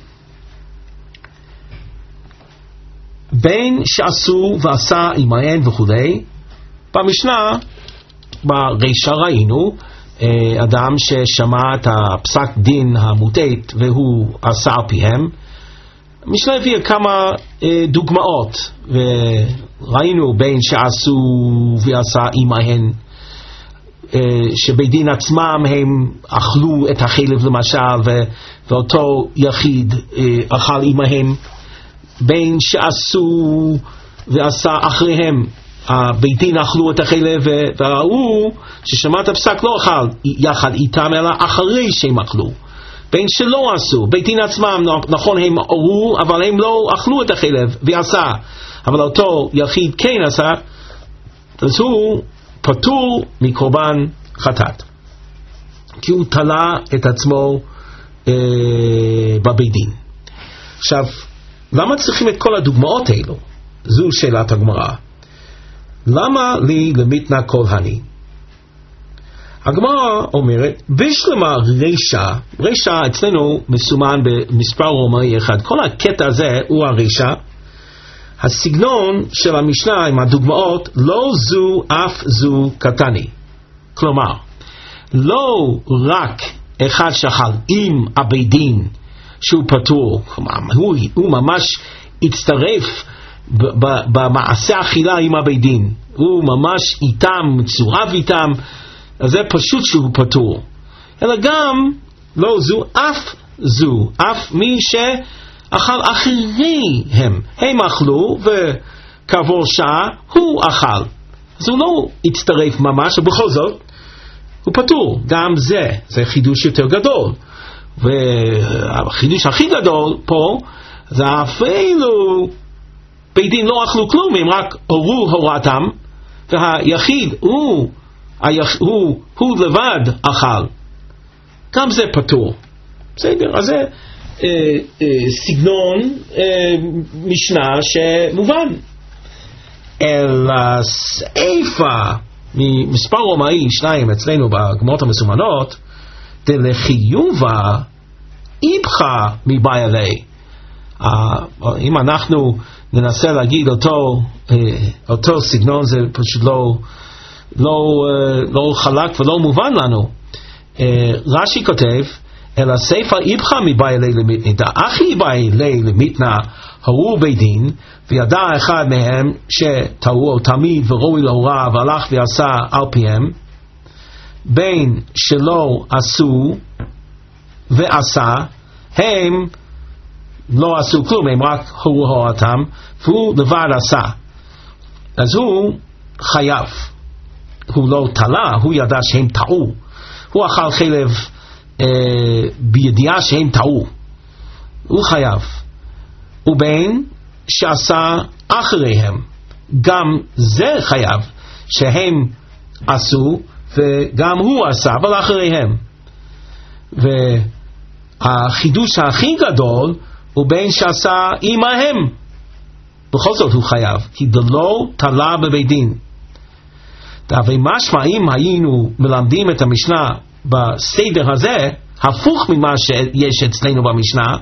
בין שעשו ועשה עמהן וכולי, במשנה ברישה ראינו אדם ששמע את הפסק דין המוטט והוא עשה על פיהם. המשנה הביאה כמה אה, דוגמאות, וראינו בין שעשו ועשה עמהן, אה, שבית דין עצמם הם אכלו את החלב למשל, ו, ואותו יחיד אה, אכל עמהם. בין שעשו ועשה אחריהם, הבית דין אכלו את החלב, והוא ששמע את הפסק לא אכל יחד איתם, אלא אחרי שהם אכלו. בין שלא עשו, בית דין עצמם, נכון הם אורו, אבל הם לא אכלו את החלב ועשה, אבל אותו יחיד כן עשה, אז הוא פטור מקורבן חטאת, כי הוא תלה את עצמו אה, בבית דין. עכשיו, למה צריכים את כל הדוגמאות האלו? זו שאלת הגמרא. למה לי למתנה כל הני? הגמרא אומרת, בשלמה רישה, רישה אצלנו מסומן במספר רומאי אחד, כל הקטע הזה הוא הרישה. הסגנון של המשנה עם הדוגמאות, לא זו אף זו קטני. כלומר, לא רק אחד שאכל עם הבית דין שהוא פטור, הוא, הוא ממש הצטרף במעשה אכילה עם הבית דין, הוא ממש איתם, מצורב איתם, אז זה פשוט שהוא פטור. אלא גם לא זו אף זו, אף מי שאכל אחריהם, הם אכלו וכעבור שעה הוא אכל, אז הוא לא הצטרף ממש, ובכל זאת הוא פטור. גם זה, זה חידוש יותר גדול, והחידוש הכי גדול פה זה אפילו בית דין לא אכלו כלום, הם רק הורו הורתם, והיחיד הוא, היח, הוא, הוא לבד אכל, גם זה פטור. בסדר, אז זה אה, אה, סגנון אה, משנה שמובן. אלא סעיפה ממספר רומאי שניים אצלנו בגמרות המסומנות, דלחיובה איבחה מבעלי. אם אנחנו ננסה להגיד אותו, אותו סגנון, זה פשוט לא, לא, לא חלק ולא מובן לנו. רש"י כותב, אלא ספר איבחה מבעלי למתנה, אחי בעלי למתנה הורו בית דין, וידע אחד מהם שטעו תמיד וראוי להוראה והלך ועשה על פיהם, בין שלא עשו ועשה, הם לא עשו כלום, הם רק הורו הורתם, והוא לבד עשה, אז הוא חייב. הוא לא תלה, הוא ידע שהם טעו, הוא אכל חלב אה, בידיעה שהם טעו, הוא חייב. ובין שעשה אחריהם, גם זה חייב, שהם עשו וגם הוא עשה, אבל אחריהם. והחידוש הכי גדול הוא בין שעשה עמהם, בכל זאת הוא חייב, כי דלא תלה בבית דין. ומשמע אם היינו מלמדים את המשנה בסדר הזה, הפוך ממה שיש אצלנו במשנה,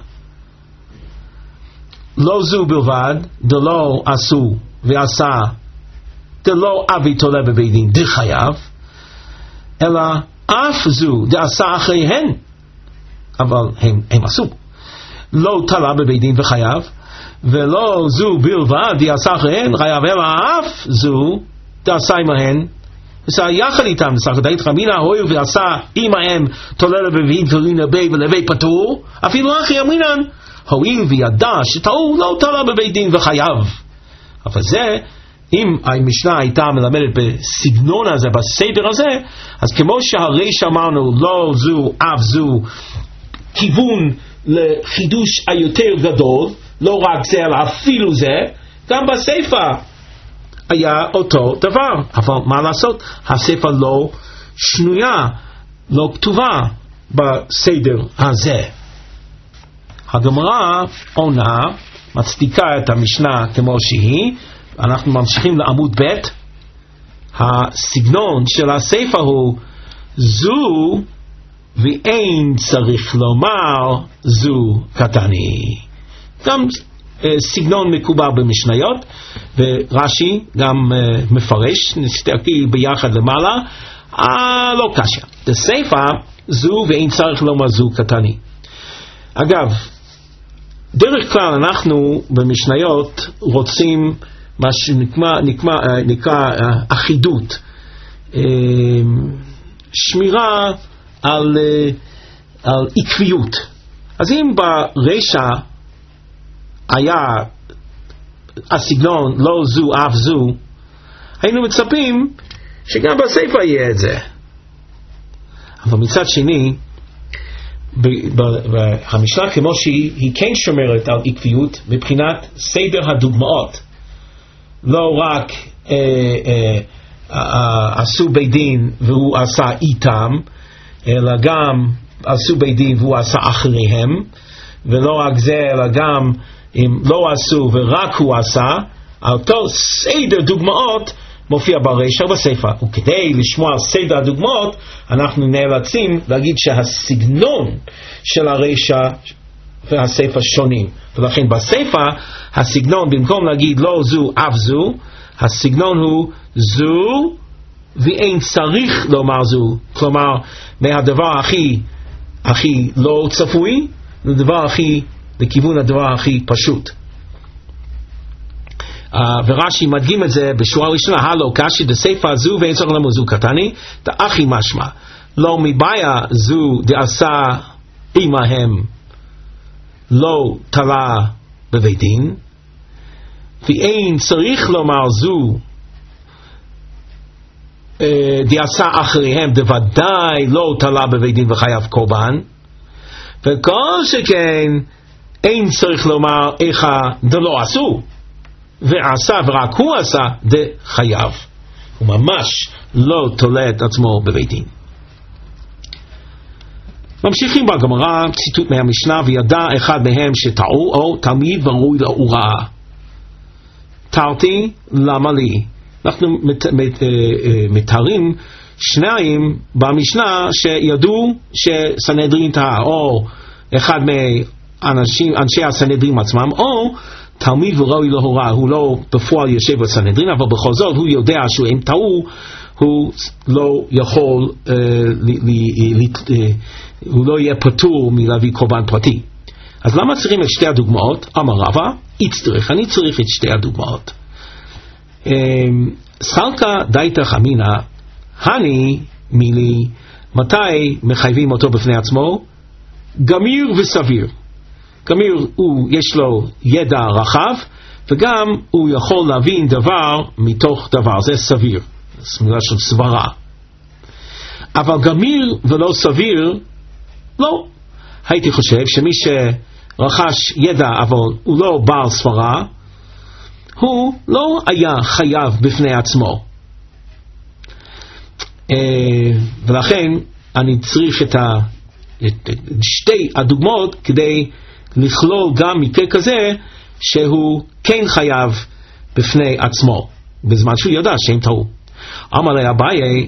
לא זו בלבד, דלא עשו ועשה, דלא אבי תולה בבית דין, דחייב, אלא אף זו דעשה אחריהן, אבל הם, הם עשו, לא תלה בבית דין וחייב, ולא זו בלבד דעשה אחריהן חייב אלא אף זו דעשה עמהן ועשה יחד איתם. וסחדאית חמינה הויו ועשה עמהם תולל בבית ולין לבי ולבי פטור, אפילו אחי אמרינן הואיל וידע שטעו לא תלה בבית דין וחייב. אבל זה, אם המשנה הייתה מלמדת בסגנון הזה, בסדר הזה, אז כמו שהריש אמרנו לא זו אף זו כיוון לחידוש היותר גדול, לא רק זה אלא אפילו זה, גם בספר היה אותו דבר. אבל מה לעשות? הספר לא שנויה, לא כתובה בסדר הזה. הגמרא עונה, מצדיקה את המשנה כמו שהיא. אנחנו ממשיכים לעמוד ב'. הסגנון של הספר הוא זו ואין צריך לומר זו קטני. גם סגנון מקובל במשניות, ורש"י גם מפרש, נסתכלי ביחד למעלה, אה, לא קשה. בספר זו ואין צריך לומר זו קטני. אגב, דרך כלל אנחנו במשניות רוצים מה שנקרא נקרא, נקרא אחידות, שמירה על, על עקביות. אז אם ברשע היה הסגנון לא זו אף זו, היינו מצפים שגם בספר יהיה את זה. אבל מצד שני, המשנה כמו שהיא, היא כן שומרת על עקביות מבחינת סדר הדוגמאות. לא רק אה, אה, אה, עשו בית דין והוא עשה איתם, אלא גם עשו בית דין והוא עשה אחריהם, ולא רק זה אלא גם אם לא עשו ורק הוא עשה, אותו סדר דוגמאות מופיע ברשע בספר. וכדי לשמוע על סדר הדוגמאות אנחנו נאלצים להגיד שהסגנון של הרשע והספר שונים, ולכן בספר הסגנון במקום להגיד לא זו אף זו, הסגנון הוא זו ואין צריך לומר זו, כלומר מהדבר הכי הכי לא צפוי לדבר הכי לכיוון הדבר הכי פשוט. Uh, ורש"י מדגים את זה בשורה ראשונה, הלא קשי דספר זו ואין צריך לומר זו קטני, דאחי משמע לא מבעיה זו דעשה עמהם לא תלה בבית דין, ואין צריך לומר זו דעשה אחריהם דוודאי לא תלה בבית דין וחייב קורבן, וכל שכן אין צריך לומר איכה דלא עשו ועשה ורק הוא עשה דחייב, הוא ממש לא תולה את עצמו בבית דין. ממשיכים בגמרא, ציטוט מהמשנה, וידע אחד מהם שטעו או תלמיד וראוי להוראה. תרתי למה לי? אנחנו מת, מת, מתארים שניים במשנה שידעו שסנהדרין טעה, או אחד מאנשים, אנשי הסנהדרין עצמם, או תלמיד וראוי להוראה, הוא לא בפועל יושב בסנהדרין, אבל בכל זאת הוא יודע שאם טעו הוא לא יכול uh, לי, לי, לי, uh, הוא לא יהיה פטור מלהביא קורבן פרטי. אז למה צריכים את שתי הדוגמאות? אמר רבא, יצטרך, אני צריך את שתי הדוגמאות. סלקה דייתך אמינה, הני מילי, מתי מחייבים אותו בפני עצמו? גמיר וסביר. גמיר הוא, יש לו ידע רחב, וגם הוא יכול להבין דבר מתוך דבר, זה סביר, זה מילה של סברה. אבל גמיר ולא סביר, לא. הייתי חושב שמי שרכש ידע אבל הוא לא בעל סברה, הוא לא היה חייב בפני עצמו. ולכן אני צריך את, ה, את שתי הדוגמאות כדי לכלול גם מקרה כזה שהוא כן חייב בפני עצמו בזמן שהוא ידע שהם טעו. אמר לי אביי,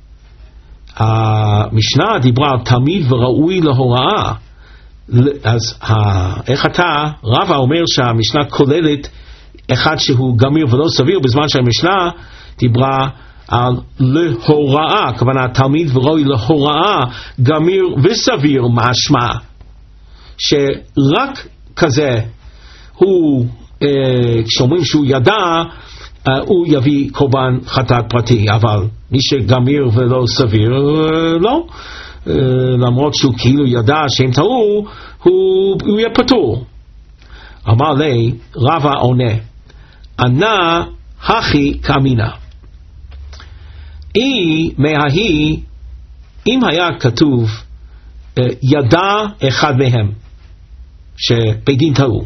המשנה דיברה על תלמיד וראוי להוראה. אז איך אתה, רבא אומר שהמשנה כוללת אחד שהוא גמיר ולא סביר, בזמן שהמשנה דיברה על להוראה, כוונה תלמיד וראוי להוראה, גמיר וסביר, משמע שרק כזה הוא כשאומרים שהוא ידע, הוא יביא קורבן חטאת פרטי, אבל מי שגמיר ולא סביר, לא. למרות שהוא כאילו ידע שהם טעו, הוא יהיה פטור. אמר לי, רבא עונה, ענה הכי כאמינה. היא מההיא, אם היה כתוב ידע אחד מהם שבית דין טעו,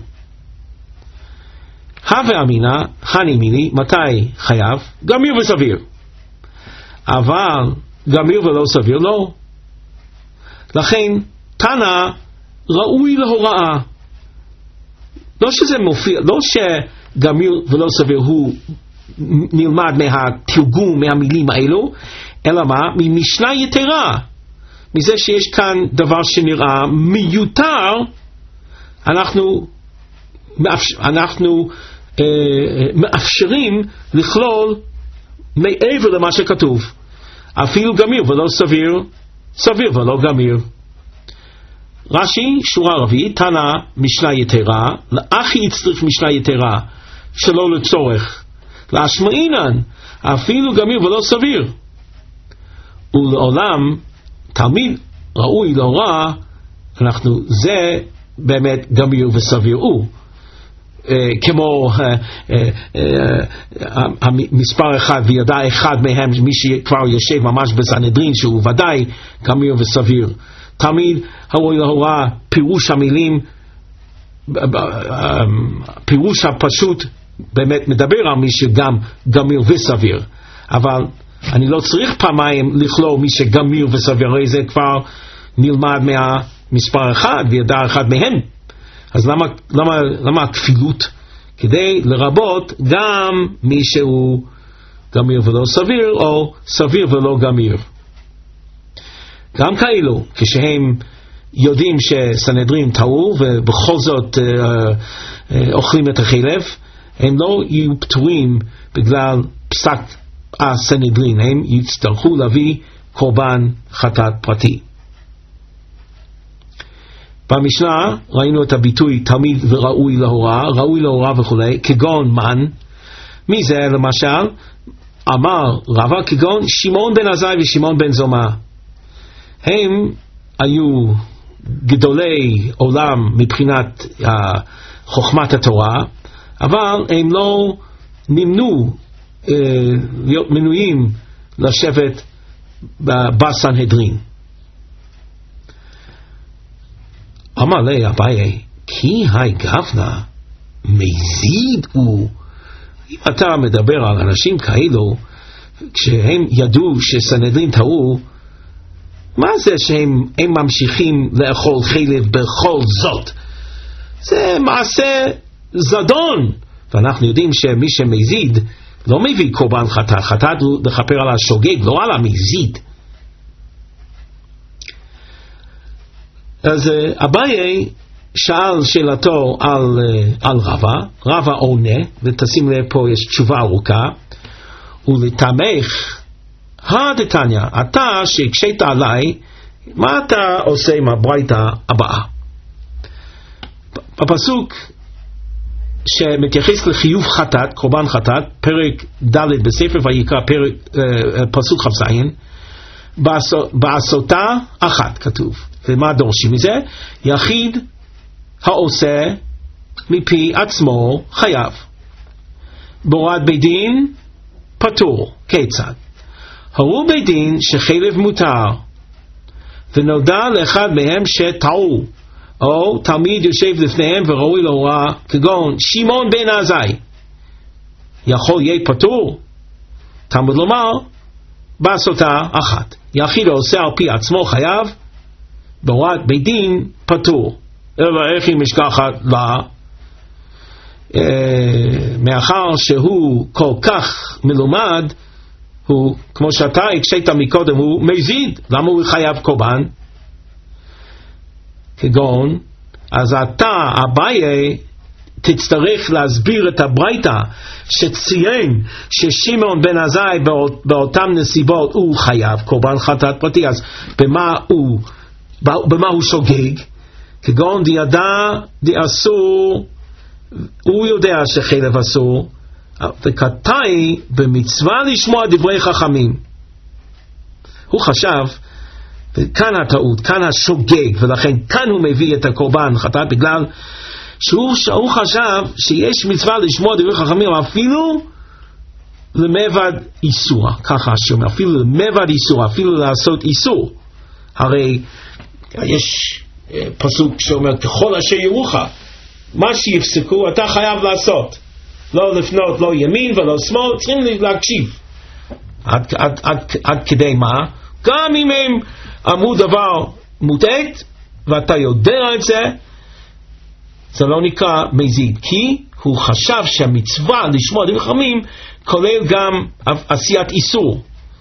הווה אמינה, הני מילי, מתי חייב? גמיר וסביר. אבל גמיר ולא סביר לא. לכן תנא ראוי להוראה. לא שזה מופיע, לא שגמיר ולא סביר הוא נלמד מהתרגום, מהמילים האלו, אלא מה? ממשנה יתרה. מזה שיש כאן דבר שנראה מיותר, אנחנו מאפשר, אנחנו אה, מאפשרים לכלול מעבר למה שכתוב. אפילו גמיר ולא סביר, סביר ולא גמיר. רש"י, שורה רביעית, תנא משנה יתרה, לאחי יצטרך משנה יתרה, שלא לצורך. להשמעינן, אפילו גמיר ולא סביר. ולעולם, תלמיד ראוי להוראה, אנחנו, זה באמת גמיר וסביר הוא. כמו המספר אחד וידע אחד מהם, מי שכבר יושב ממש בסנהדרין, שהוא ודאי גמיר וסביר. תמיד ראוי להוראה, פירוש המילים, פירוש הפשוט באמת מדבר על מי שגם גמיר וסביר. אבל אני לא צריך פעמיים לכלול מי שגמיר וסביר, הרי זה כבר נלמד מהמספר אחד וידע אחד מהם. אז למה, למה, למה הכפילות? כדי לרבות גם מי שהוא גמיר ולא סביר, או סביר ולא גמיר. גם כאלו, כשהם יודעים שסנהדרין טעו, ובכל זאת אה, אה, אוכלים את החלב, הם לא יהיו פטורים בגלל פסק הסנהדרין, הם יצטרכו להביא קורבן חטאת פרטי. במשנה ראינו את הביטוי תמיד וראוי להוראה, ראוי להוראה וכו', כגון מן. מי זה למשל? אמר רבא, כגון שמעון בן עזאי ושמעון בן זומא. הם היו גדולי עולם מבחינת uh, חוכמת התורה, אבל הם לא נמנו uh, להיות מנויים לשבת בסנהדרין. אמר לי אביי, כי היי גבנה מזיד הוא. אם אתה מדבר על אנשים כאלו, כשהם ידעו שסנהדרין טעו, מה זה שהם ממשיכים לאכול חלב בכל זאת? זה מעשה זדון. ואנחנו יודעים שמי שמזיד לא מביא קורבן חטאת, חטאת הוא לכפר על השוגג, לא על המזיד. אז אביי שאל שאלתו על, על רבא, רבא עונה, ותשים לב פה יש תשובה ארוכה, ולתמך הדתניא, אתה שהקשית עליי, מה אתה עושה עם הברייתא הבאה? בפסוק שמתייחס לחיוב חטאת, קורבן חטאת, פרק ד' בספר ויקרא, פרק, אה, פסוק כ"ז, בעשותה אחת כתוב. ומה דורשים מזה? יחיד העושה מפי עצמו חייב. בורד בית דין פטור. כיצד? הראו בית דין שחלב מותר, ונודע לאחד מהם שטעו, או תלמיד יושב לפניהם וראוי להוראה, כגון שמעון בן עזאי, יכול יהיה פטור? תלמוד לומר, בעשותה אחת. יחיד העושה על פי עצמו חייב, בורד בית דין פטור. אלא איך היא משכחת לה, אה, מאחר שהוא כל כך מלומד, הוא, כמו שאתה הקשית מקודם, הוא מזיד. למה הוא חייב קורבן? כגון, אז אתה, אביי, תצטרך להסביר את הברייתא שציין ששמעון בן עזאי באות, באותם נסיבות הוא חייב קורבן חטאת פרטי. אז במה הוא, במה הוא שוגג? כגון דידע דיאסור הוא יודע שחלב אסור, וכתאי במצווה לשמוע דברי חכמים. הוא חשב, וכאן הטעות, כאן השוגג, ולכן כאן הוא מביא את הקורבן חטאת, בגלל שהוא, שהוא חשב שיש מצווה לשמוע דברי חכמים, אפילו למבד איסור, ככה שאומר, אפילו למבד איסור, אפילו לעשות איסור. הרי יש פסוק שאומר, ככל אשר יורוך, מה שיפסקו אתה חייב לעשות. לא לפנות, לא ימין ולא שמאל, צריכים להקשיב. עד, עד, עד, עד כדי מה? גם אם הם אמרו דבר מוטעת, ואתה יודע את זה, זה לא נקרא מזיד, כי הוא חשב שהמצווה לשמוע דברי חכמים כולל גם עשיית איסור.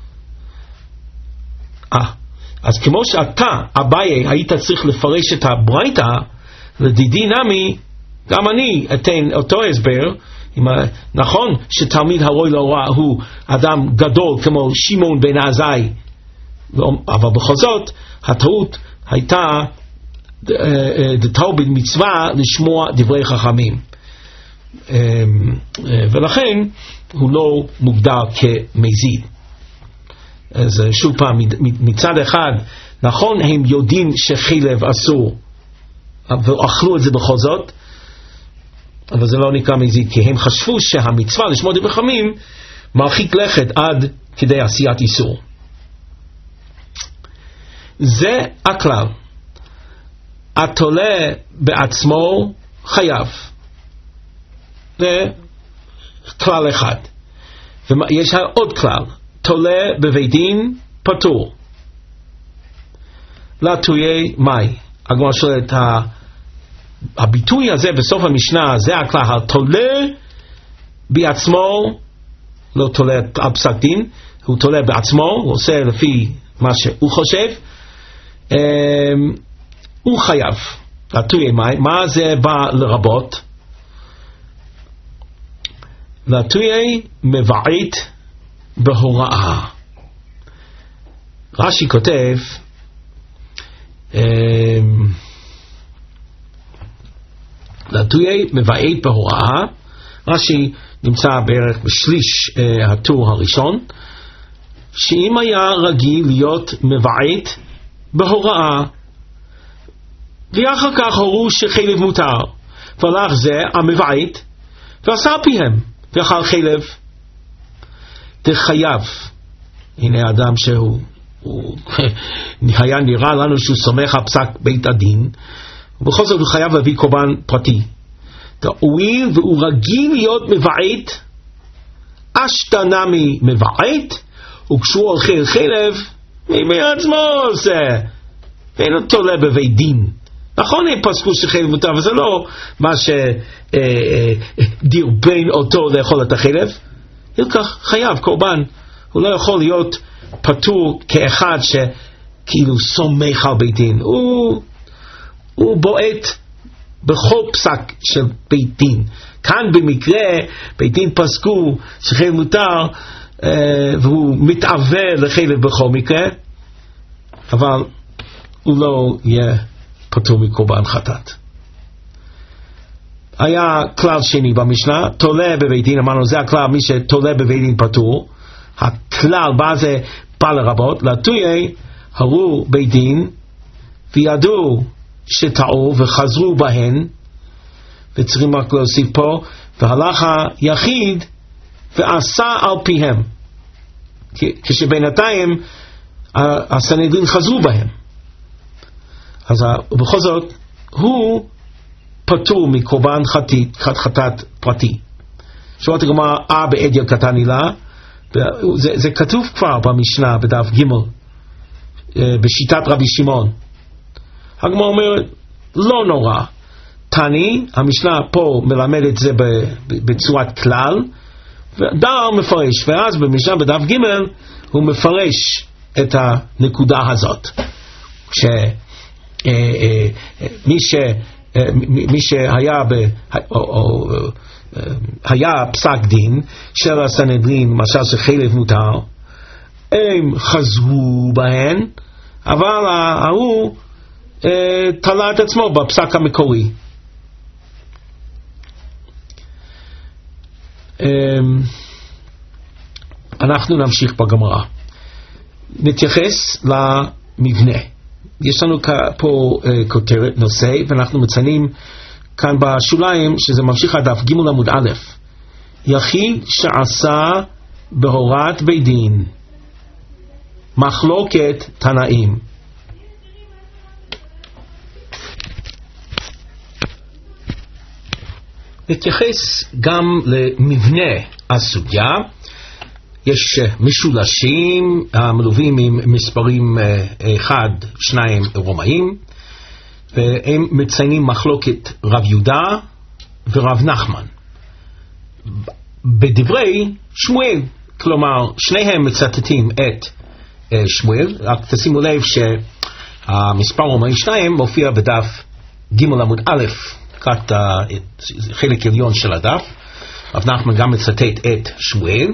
אה, אז כמו שאתה, אביי, היית צריך לפרש את הברייתא, לדידי נמי, גם אני אתן אותו הסבר. נכון שתלמיד הרוי לא רע הוא אדם גדול כמו שמעון בן עזאי, אבל בכל זאת הטעות הייתה דתלמיד מצווה לשמוע דברי חכמים, ולכן הוא לא מוגדר כמזיד. אז שוב פעם, מצד אחד נכון הם יודעים שחלב אסור ואכלו את זה בכל זאת, אבל זה לא נקרא מזיד, כי הם חשבו שהמצווה לשמוע דברי חכמים מרחיק לכת עד כדי עשיית איסור. זה הכלל. התולה בעצמו חייב. זה כלל אחד. ויש עוד כלל, תולה בבית דין פטור. לתויי מי. הגמרא שואלת, הביטוי הזה בסוף המשנה, זה הכלל, התולה בעצמו, לא תולה על פסק דין, הוא תולה בעצמו, הוא עושה לפי מה שהוא חושב, הוא חייב. לתויי מי, מה זה בא לרבות? לתויי מבעית בהוראה. רש"י כותב, לתויי מבעית בהוראה, רש"י נמצא בערך בשליש uh, הטור הראשון, שאם היה רגיל להיות מבעית בהוראה, ואחר כך הורו שחלב מותר, והלך זה המבעית, ועשה פיהם, ואכל חלב, תחייב. הנה האדם שהוא הוא, היה נראה לנו שהוא סומך על פסק בית הדין, ובכל זאת הוא חייב להביא קורבן פרטי. הואיל והוא רגיל להיות מבעית, אשתנמי מבעית, וכשהוא אוכל חלב, מעצמו עושה, ואין לו תולה בבית דין. נכון, הם פסקו שחלב מותר, אבל זה לא מה שדרבן אותו לאכול את החלב. ילקח חייב קורבן. הוא לא יכול להיות פטור כאחד שכאילו סומך על בית דין. הוא, הוא בועט בכל פסק של בית דין. כאן במקרה בית דין פסקו שחלב מותר, והוא מתעבר לחלב בכל מקרה, אבל הוא לא יהיה פטור מקורבן חטאת. היה כלל שני במשנה, תולה בבית דין, אמרנו זה הכלל, מי שתולה בבית דין פטור. הכלל בא זה בא לרבות, לתויי הרו בית דין וידעו שטעו וחזרו בהן, וצריכים רק להוסיף פה, והלך היחיד ועשה על פיהם, כשבינתיים הסנהדרין חזרו בהם. אז בכל זאת הוא פטור מקורבן חטאת, חטאת פרטי. שומעת הגמרא, אה בעדיה קטן הילה, זה, זה כתוב כבר במשנה בדף ג' בשיטת רבי שמעון. הגמרא אומרת לא נורא, תני, המשנה פה מלמד את זה בצורת כלל, ודר מפרש, ואז במשנה בדף ג' הוא מפרש את הנקודה הזאת, שמי ש מי שהיה ב, או, או, היה פסק דין של הסנהדרין, למשל שחלב מותר, הם חזרו בהן, אבל ההוא תלה את עצמו בפסק המקורי. אנחנו נמשיך בגמרא. נתייחס למבנה. יש לנו פה כותרת נושא, ואנחנו מציינים כאן בשוליים שזה ממשיך עד דף ג' עמוד א'. יחיד שעשה בהורת בית דין, מחלוקת תנאים. נתייחס גם למבנה הסוגיה. יש משולשים המלווים עם מספרים אחד, שניים רומאים, והם מציינים מחלוקת רב יהודה ורב נחמן בדברי שמואל. כלומר, שניהם מצטטים את שמואל. רק תשימו לב שהמספר רומאים שניים מופיע בדף ג' עמוד א', קראת חלק עליון של הדף. רב נחמן גם מצטט את שמואל.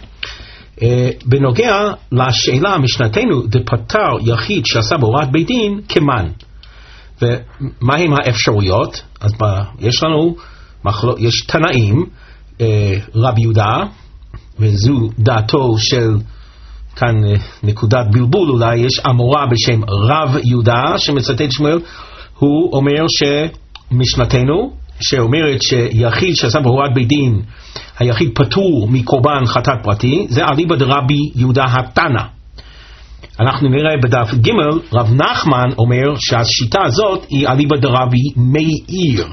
בנוגע לשאלה משנתנו, דפטר יחיד שעשה בהורת בית דין כמן. ומהם האפשרויות? אז יש לנו, יש תנאים, רב יהודה, וזו דעתו של, כאן נקודת בלבול אולי, יש אמורה בשם רב יהודה שמצטט שמואל. הוא אומר שמשנתנו, שאומרת שיחיד שעשה בהורת בית דין, היחיד פטור מקורבן חטאת פרטי, זה אליבא דרבי יהודה התנא. אנחנו נראה בדף ג' רב נחמן אומר שהשיטה הזאת היא אליבא דרבי מאיר.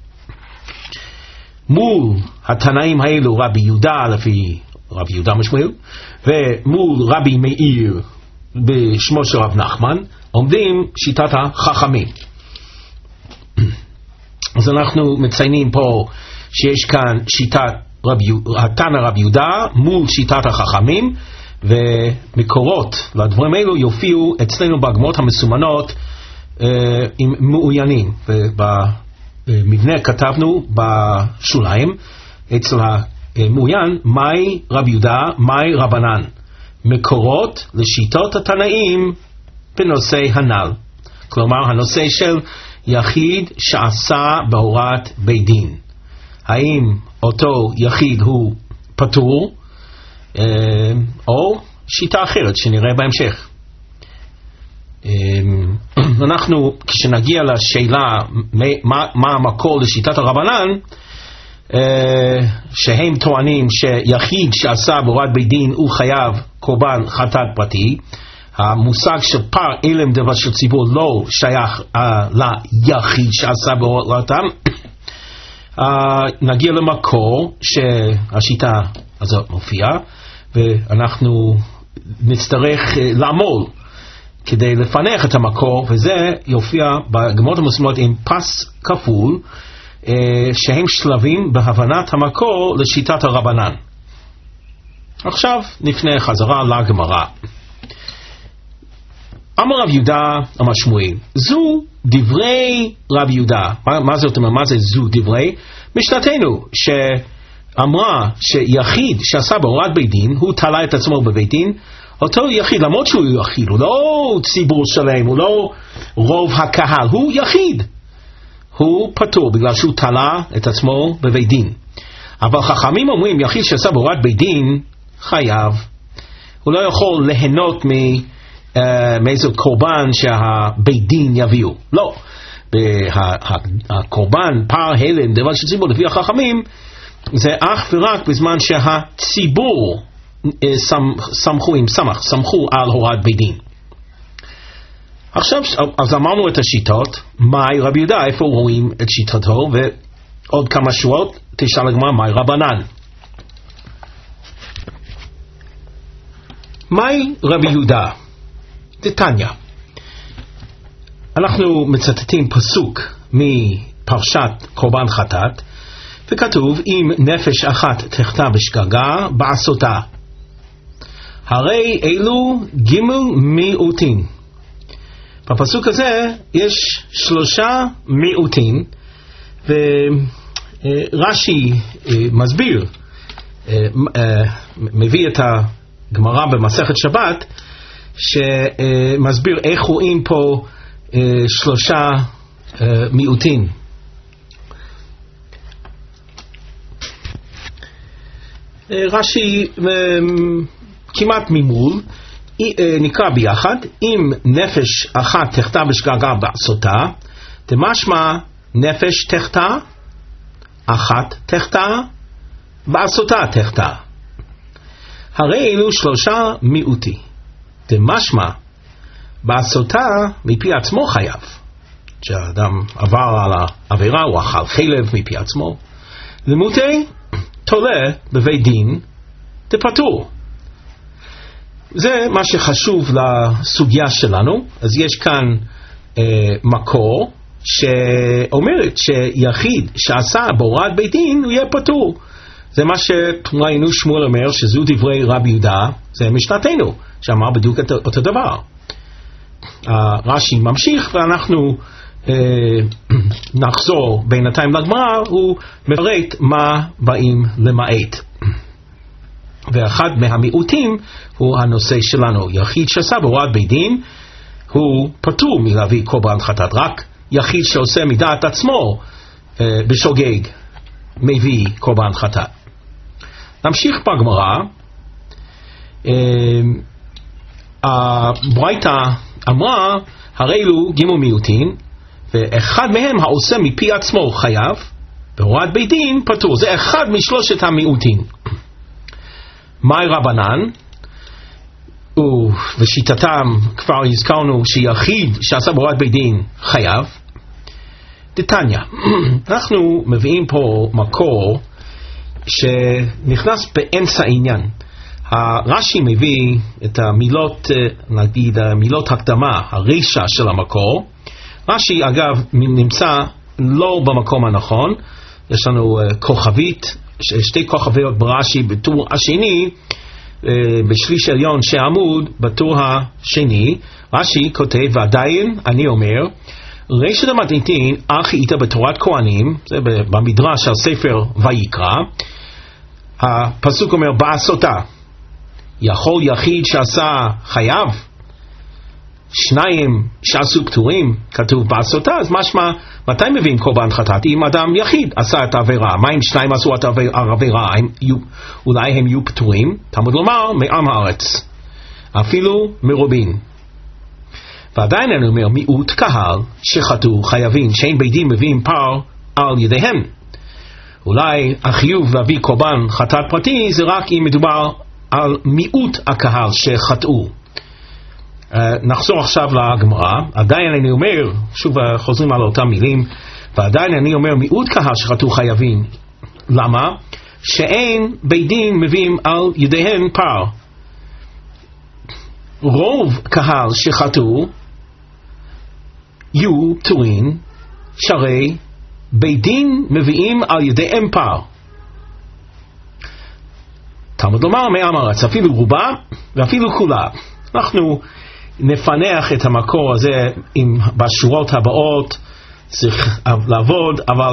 מול התנאים האלו רבי יהודה לפי רבי יהודה משמואל, ומול רבי מאיר בשמו של רב נחמן עומדים שיטת החכמים. אז אנחנו מציינים פה שיש כאן שיטת התנא רבי יהודה מול שיטת החכמים, ומקורות לדברים האלו יופיעו אצלנו בגמרות המסומנות אה, עם מעוינים. ובמבנה כתבנו בשוליים אצל המעוין מהי רבי יהודה, מהי רבנן, מקורות לשיטות התנאים בנושא הנ"ל. כלומר הנושא של יחיד שעשה בהורת בית דין, האם אותו יחיד הוא פטור, או שיטה אחרת שנראה בהמשך. אנחנו כשנגיע לשאלה מה, מה המקור לשיטת הרבנן, שהם טוענים שיחיד שעשה בהורת בית דין הוא חייב קורבן חטאת פרטי. המושג של פר אלם דבר של ציבור לא שייך uh, ליחיד שעשה בהורתם. uh, נגיע למקור שהשיטה הזאת מופיעה, ואנחנו נצטרך uh, לעמול כדי לפנח את המקור, וזה יופיע בגמרות המסומנות עם פס כפול, uh, שהם שלבים בהבנת המקור לשיטת הרבנן. עכשיו נפנה חזרה לגמרא. אמר רב יהודה, אמר שמואל, זו דברי רב יהודה. מה, מה זאת אומרת? מה זה זו דברי? משנתנו שאמרה שיחיד שעשה בהורת בית דין, הוא תלה את עצמו בבית דין, אותו יחיד, למרות שהוא יחיד, הוא לא ציבור שלם, הוא לא רוב הקהל, הוא יחיד. הוא פטור בגלל שהוא תלה את עצמו בבית דין. אבל חכמים אומרים, יחיד שעשה בהורת בית דין, חייב. הוא לא יכול ליהנות מ... Uh, מאיזו קורבן שהבית דין יביאו. לא. הקורבן, פר הלם, דבר של ציבור, לפי החכמים, זה אך ורק בזמן שהציבור סמכו עם סמך, סמכו על הוראת בית דין. עכשיו, אז אמרנו את השיטות, מהי רבי יהודה, איפה רואים את שיטתו, ועוד כמה שורות תשאל הגמרא, מהי רבנן. מהי רבי יהודה? דתניא. אנחנו מצטטים פסוק מפרשת קורבן חטאת, וכתוב, אם נפש אחת תחטא בשגגה בעשותה, הרי אלו גימל מיעוטין. בפסוק הזה יש שלושה מיעוטין, ורש"י מסביר, מביא את הגמרא במסכת שבת, שמסביר איך רואים פה שלושה מיעוטין. רש"י כמעט ממול, נקרא ביחד, אם נפש אחת תחתה בשגגה בעשותה, תמשמע נפש תחתה, אחת תחתה, בעשותה תחתה. הרי אלו שלושה מיעוטי. תמשמע בעשותה מפי עצמו חייב. כשאדם עבר על העבירה, הוא אכל חלב מפי עצמו. למותי תולה בבית דין תפטור. זה מה שחשוב לסוגיה שלנו. אז יש כאן אה, מקור שאומרת שיחיד שעשה בהוראת בית דין הוא יהיה פטור. זה מה שראינו שמואל אומר שזו דברי רבי יהודה, זה משנתנו שאמר בדיוק אותו דבר. רש"י ממשיך ואנחנו אה, נחזור בינתיים לגמרא, הוא מפרט מה באים למעט. ואחד מהמיעוטים הוא הנושא שלנו, יחיד שעשה בהוראת בית דין הוא פטור מלהביא קורבן חטאת, רק יחיד שעושה מדעת עצמו אה, בשוגג מביא קורבן חטאת. נמשיך בגמרא. אה, הברייתא אמרה הרי אלו גימו מיעוטים, ואחד מהם העושה מפי עצמו חייב, בהוראת בית דין פטור. זה אחד משלושת המיעוטים. מאי רבנן, ושיטתם כבר הזכרנו שיחיד שעשה בהוראת בית דין חייב. דתניא, אנחנו מביאים פה מקור שנכנס באמצע העניין. הרש"י מביא את המילות, נגיד מילות הקדמה, הרישה של המקור. רש"י אגב נמצא לא במקום הנכון, יש לנו כוכבית, שתי כוכביות ברש"י בטור השני, בשליש עליון שעמוד בטור השני. רש"י כותב ועדיין אני אומר רישא דמתניתין אחי איתה בתורת כהנים, זה במדרש של ספר ויקרא. הפסוק אומר בעשותה יכול יחיד שעשה חייב, שניים שעשו פטורים, כתוב בעשותה. אז משמע מתי מביאים קורבן חטאת? אם אדם יחיד עשה את העבירה, מה אם שניים עשו את העבירה, אולי הם יהיו פטורים? תלמוד לומר מעם הארץ, אפילו מרובין. ועדיין אני אומר מיעוט קהל שחטאו חייבים, שאין בית דין מביאים פר על ידיהם. אולי החיוב להביא קורבן חטאת פרטי זה רק אם מדובר על מיעוט הקהל שחטאו. Uh, נחזור עכשיו לגמרא. עדיין אני אומר, שוב חוזרים על אותם מילים, ועדיין אני אומר מיעוט קהל שחטאו חייבים. למה? שאין בית דין מביאים על ידיהם פר. רוב קהל שחטאו יהיו פטורים, שהרי בית דין מביאים על ידיהם פר. תלמוד לומר מעם הארץ, אפילו רובה ואפילו כולה. אנחנו נפנח את המקור הזה עם בשורות הבאות, צריך לעבוד, אבל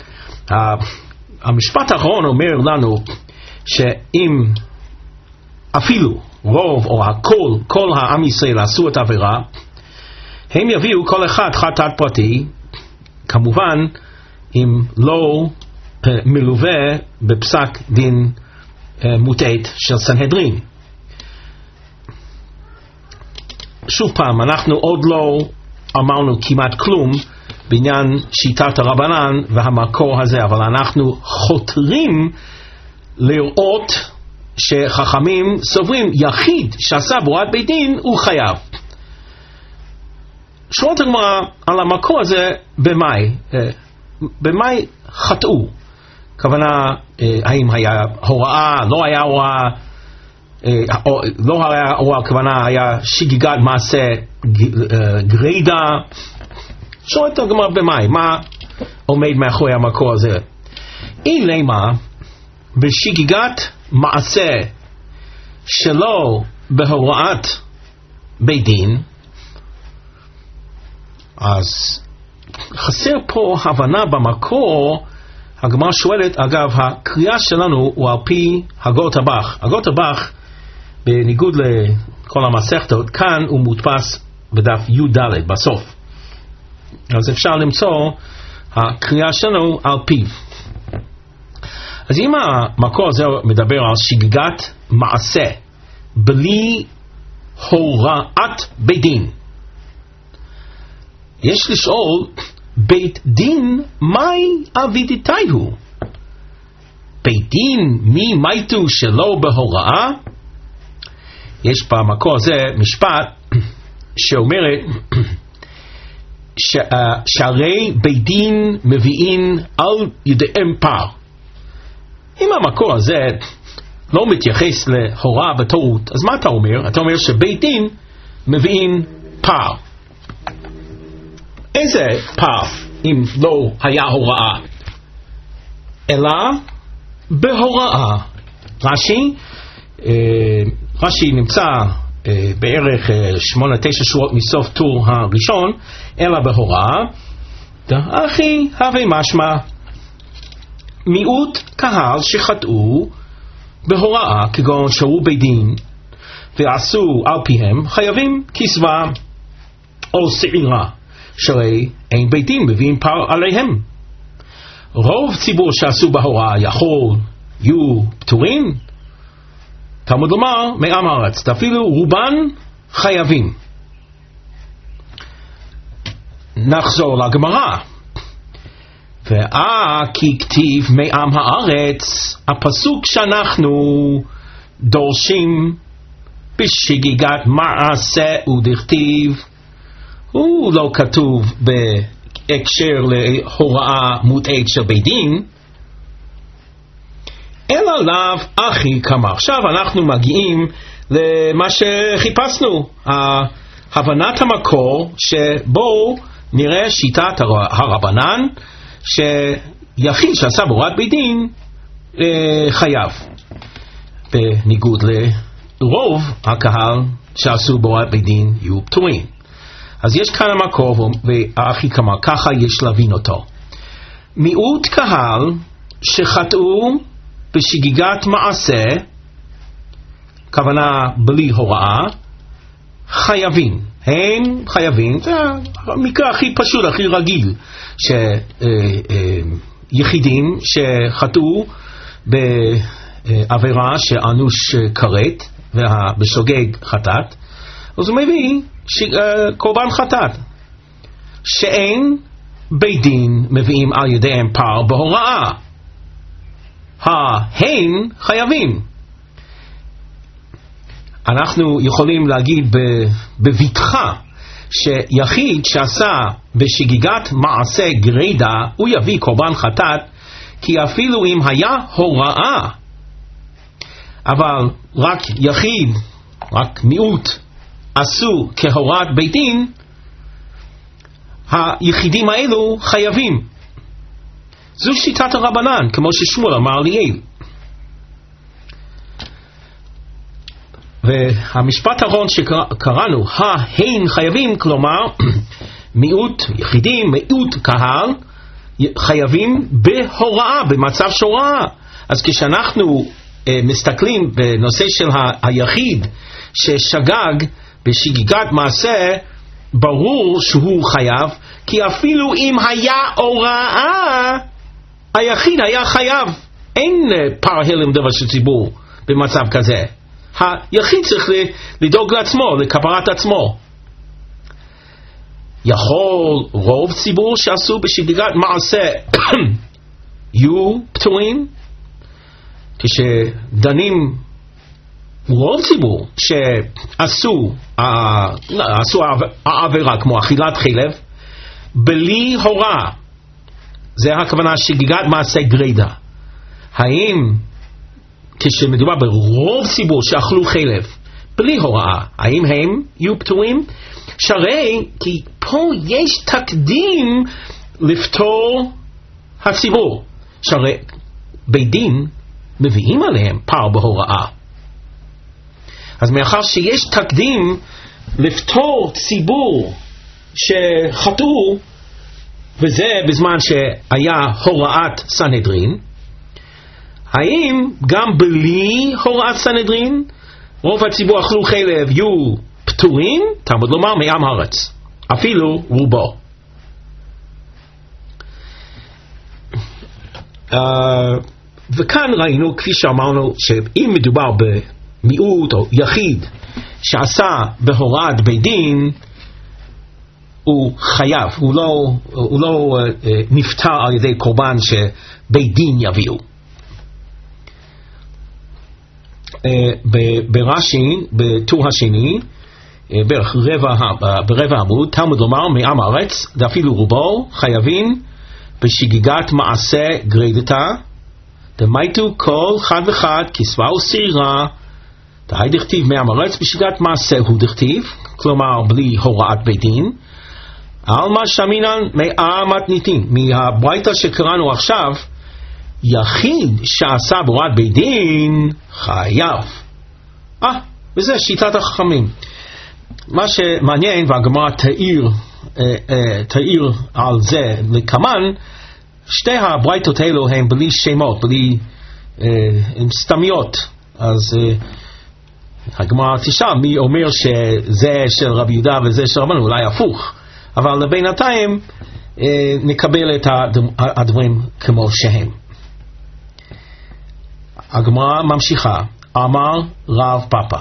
המשפט האחרון אומר לנו שאם אפילו רוב או הכל, כל העם ישראל עשו את העבירה, הם יביאו כל אחד חטאת פרטי, כמובן אם לא מלווה בפסק דין מוטעת של סנהדרין. שוב פעם, אנחנו עוד לא אמרנו כמעט כלום בעניין שיטת הרבנן והמקור הזה, אבל אנחנו חותרים לראות שחכמים סוברים יחיד שעשה בהוראת בית דין הוא חייב. שואלת הגמרא על המקור הזה במאי, במאי חטאו, כוונה האם היה הוראה, לא היה הוראה, לא היה הוראה, כוונה היה שגיגת מעשה גרידה. שואלת הגמרא במאי, מה עומד מאחורי המקור הזה? אין למה בשגיגת מעשה שלא בהוראת בית דין, אז חסר פה הבנה במקור. הגמרא שואלת, אגב הקריאה שלנו הוא על פי הגות הבח. הגות הבח בניגוד לכל המסכתות כאן הוא מודפס בדף י"ד בסוף, אז אפשר למצוא הקריאה שלנו על פיו. אז אם המקור הזה מדבר על שגיגת מעשה בלי הוראת בית דין, יש לשאול, בית דין מי אבידיתיהו? בית דין מי מייתו שלא בהוראה? יש במקור הזה משפט שאומרת ש, uh, שהרי בית דין מביאים על ידיהם פר. אם המקור הזה לא מתייחס להוראה בטעות, אז מה אתה אומר? אתה אומר שבית דין מביאים פר. איזה פר אם לא היה הוראה? אלא בהוראה. רש"י, אה, רש"י נמצא אה, בערך אה, שמונה תשע שורות מסוף טור הראשון, אלא בהוראה. אחי הווה משמע מיעוט קהל שחטאו בהוראה, כגון שראו בית דין ועשו על פיהם, חייבים כסווה או שעירה, שהרי אין בית דין מביאים פר עליהם. רוב ציבור שעשו בהוראה יכול יהיו פטורים? תלמוד לומר מעם הארץ, אפילו רובן חייבים. נחזור לגמרא. ואה כי כתיב מעם הארץ, הפסוק שאנחנו דורשים בשגיגת מעשה ודכתיב, הוא לא כתוב בהקשר להוראה מוטעית של בית דין, אלא לאו אחי כמה. עכשיו אנחנו מגיעים למה שחיפשנו, הבנת המקור, שבו נראה שיטת הרבנן, שיחיד שעשה בהוראת בית דין חייב, בניגוד לרוב הקהל שעשו בהוראת בית דין יהיו פטורים. אז יש כאן המקור, והאחי כמה, ככה יש להבין אותו. מיעוט קהל שחטאו בשגיגת מעשה, כוונה בלי הוראה, חייבים. הם חייבים, זה המקרה הכי פשוט, הכי רגיל, שיחידים שחטאו בעבירה שאנוש כרת ובשוגג חטאת, אז הוא מביא קורבן חטאת, שאין בית דין מביאים על ידיהם פר בהוראה, הם חייבים. אנחנו יכולים להגיד בביטחה שיחיד שעשה בשגיגת מעשה גרידה הוא יביא קורבן חטאת, כי אפילו אם היה הוראה, אבל רק יחיד, רק מיעוט עשו כהוראת בית דין, היחידים האלו חייבים. זו שיטת הרבנן, כמו ששמואל אמר ליאל. והמשפט האחרון שקראנו, הם חייבים, כלומר מיעוט יחידים, מיעוט קהל, חייבים בהוראה, במצב שהוראה. אז כשאנחנו uh, מסתכלים בנושא של ה- היחיד ששגג בשגיגת מעשה, ברור שהוא חייב, כי אפילו אם היה הוראה, היחיד היה חייב. אין פר הלם דבר של ציבור במצב כזה. היחיד צריך לדאוג לעצמו, לכפרת עצמו. יכול רוב ציבור שעשו בשגיגת מעשה יהיו פטורים? כשדנים רוב ציבור שעשו עשו העבירה כמו אכילת חלב בלי הוראה, זה הכוונה שגיגת מעשה גרידה, האם כשמדובר ברוב ציבור שאכלו חלב בלי הוראה, האם הם יהיו פטורים? שהרי כי פה יש תקדים לפטור הציבור, שהרי בית דין מביאים עליהם פר בהוראה. אז מאחר שיש תקדים לפטור ציבור שחטאו, וזה בזמן שהיה הוראת סנהדרין, האם גם בלי הוראת סנהדרין רוב הציבור אכלו חלב יהיו פטורים? תלמוד לומר מעם הארץ, אפילו רובו. Uh, וכאן ראינו, כפי שאמרנו, שאם מדובר במיעוט או יחיד שעשה בהוראת בית דין, הוא חייב, הוא לא, הוא לא uh, נפטר על ידי קורבן שבית דין יביאו. Uh, ברש"י, בטור השני, uh, בערך רבע, uh, ברבע עמוד, תלמוד לומר מעם הארץ, ואפילו רובו, חייבים בשגיגת מעשה גרידתה, דמייתו כל חד וחד כסווה וסירה, דהי דכתיב מעם הארץ בשגיגת מעשה הוא דכתיב, כלומר בלי הוראת בית דין, על מה שמינן מאה מתניתין. מהברייתא שקראנו עכשיו, יחיד שעשה בהוראת בית דין חייב. אה, וזה שיטת החכמים. מה שמעניין, והגמרא תאיר, אה, אה, תאיר על זה לקמן, שתי הברייתות האלו הן בלי שמות, בלי אה, סתמיות. אז אה, הגמרא תשאל מי אומר שזה של רבי יהודה וזה של רבנו, אולי הפוך. אבל בינתיים אה, נקבל את הדברים כמו שהם. הגמרא ממשיכה, אמר רב פאפא,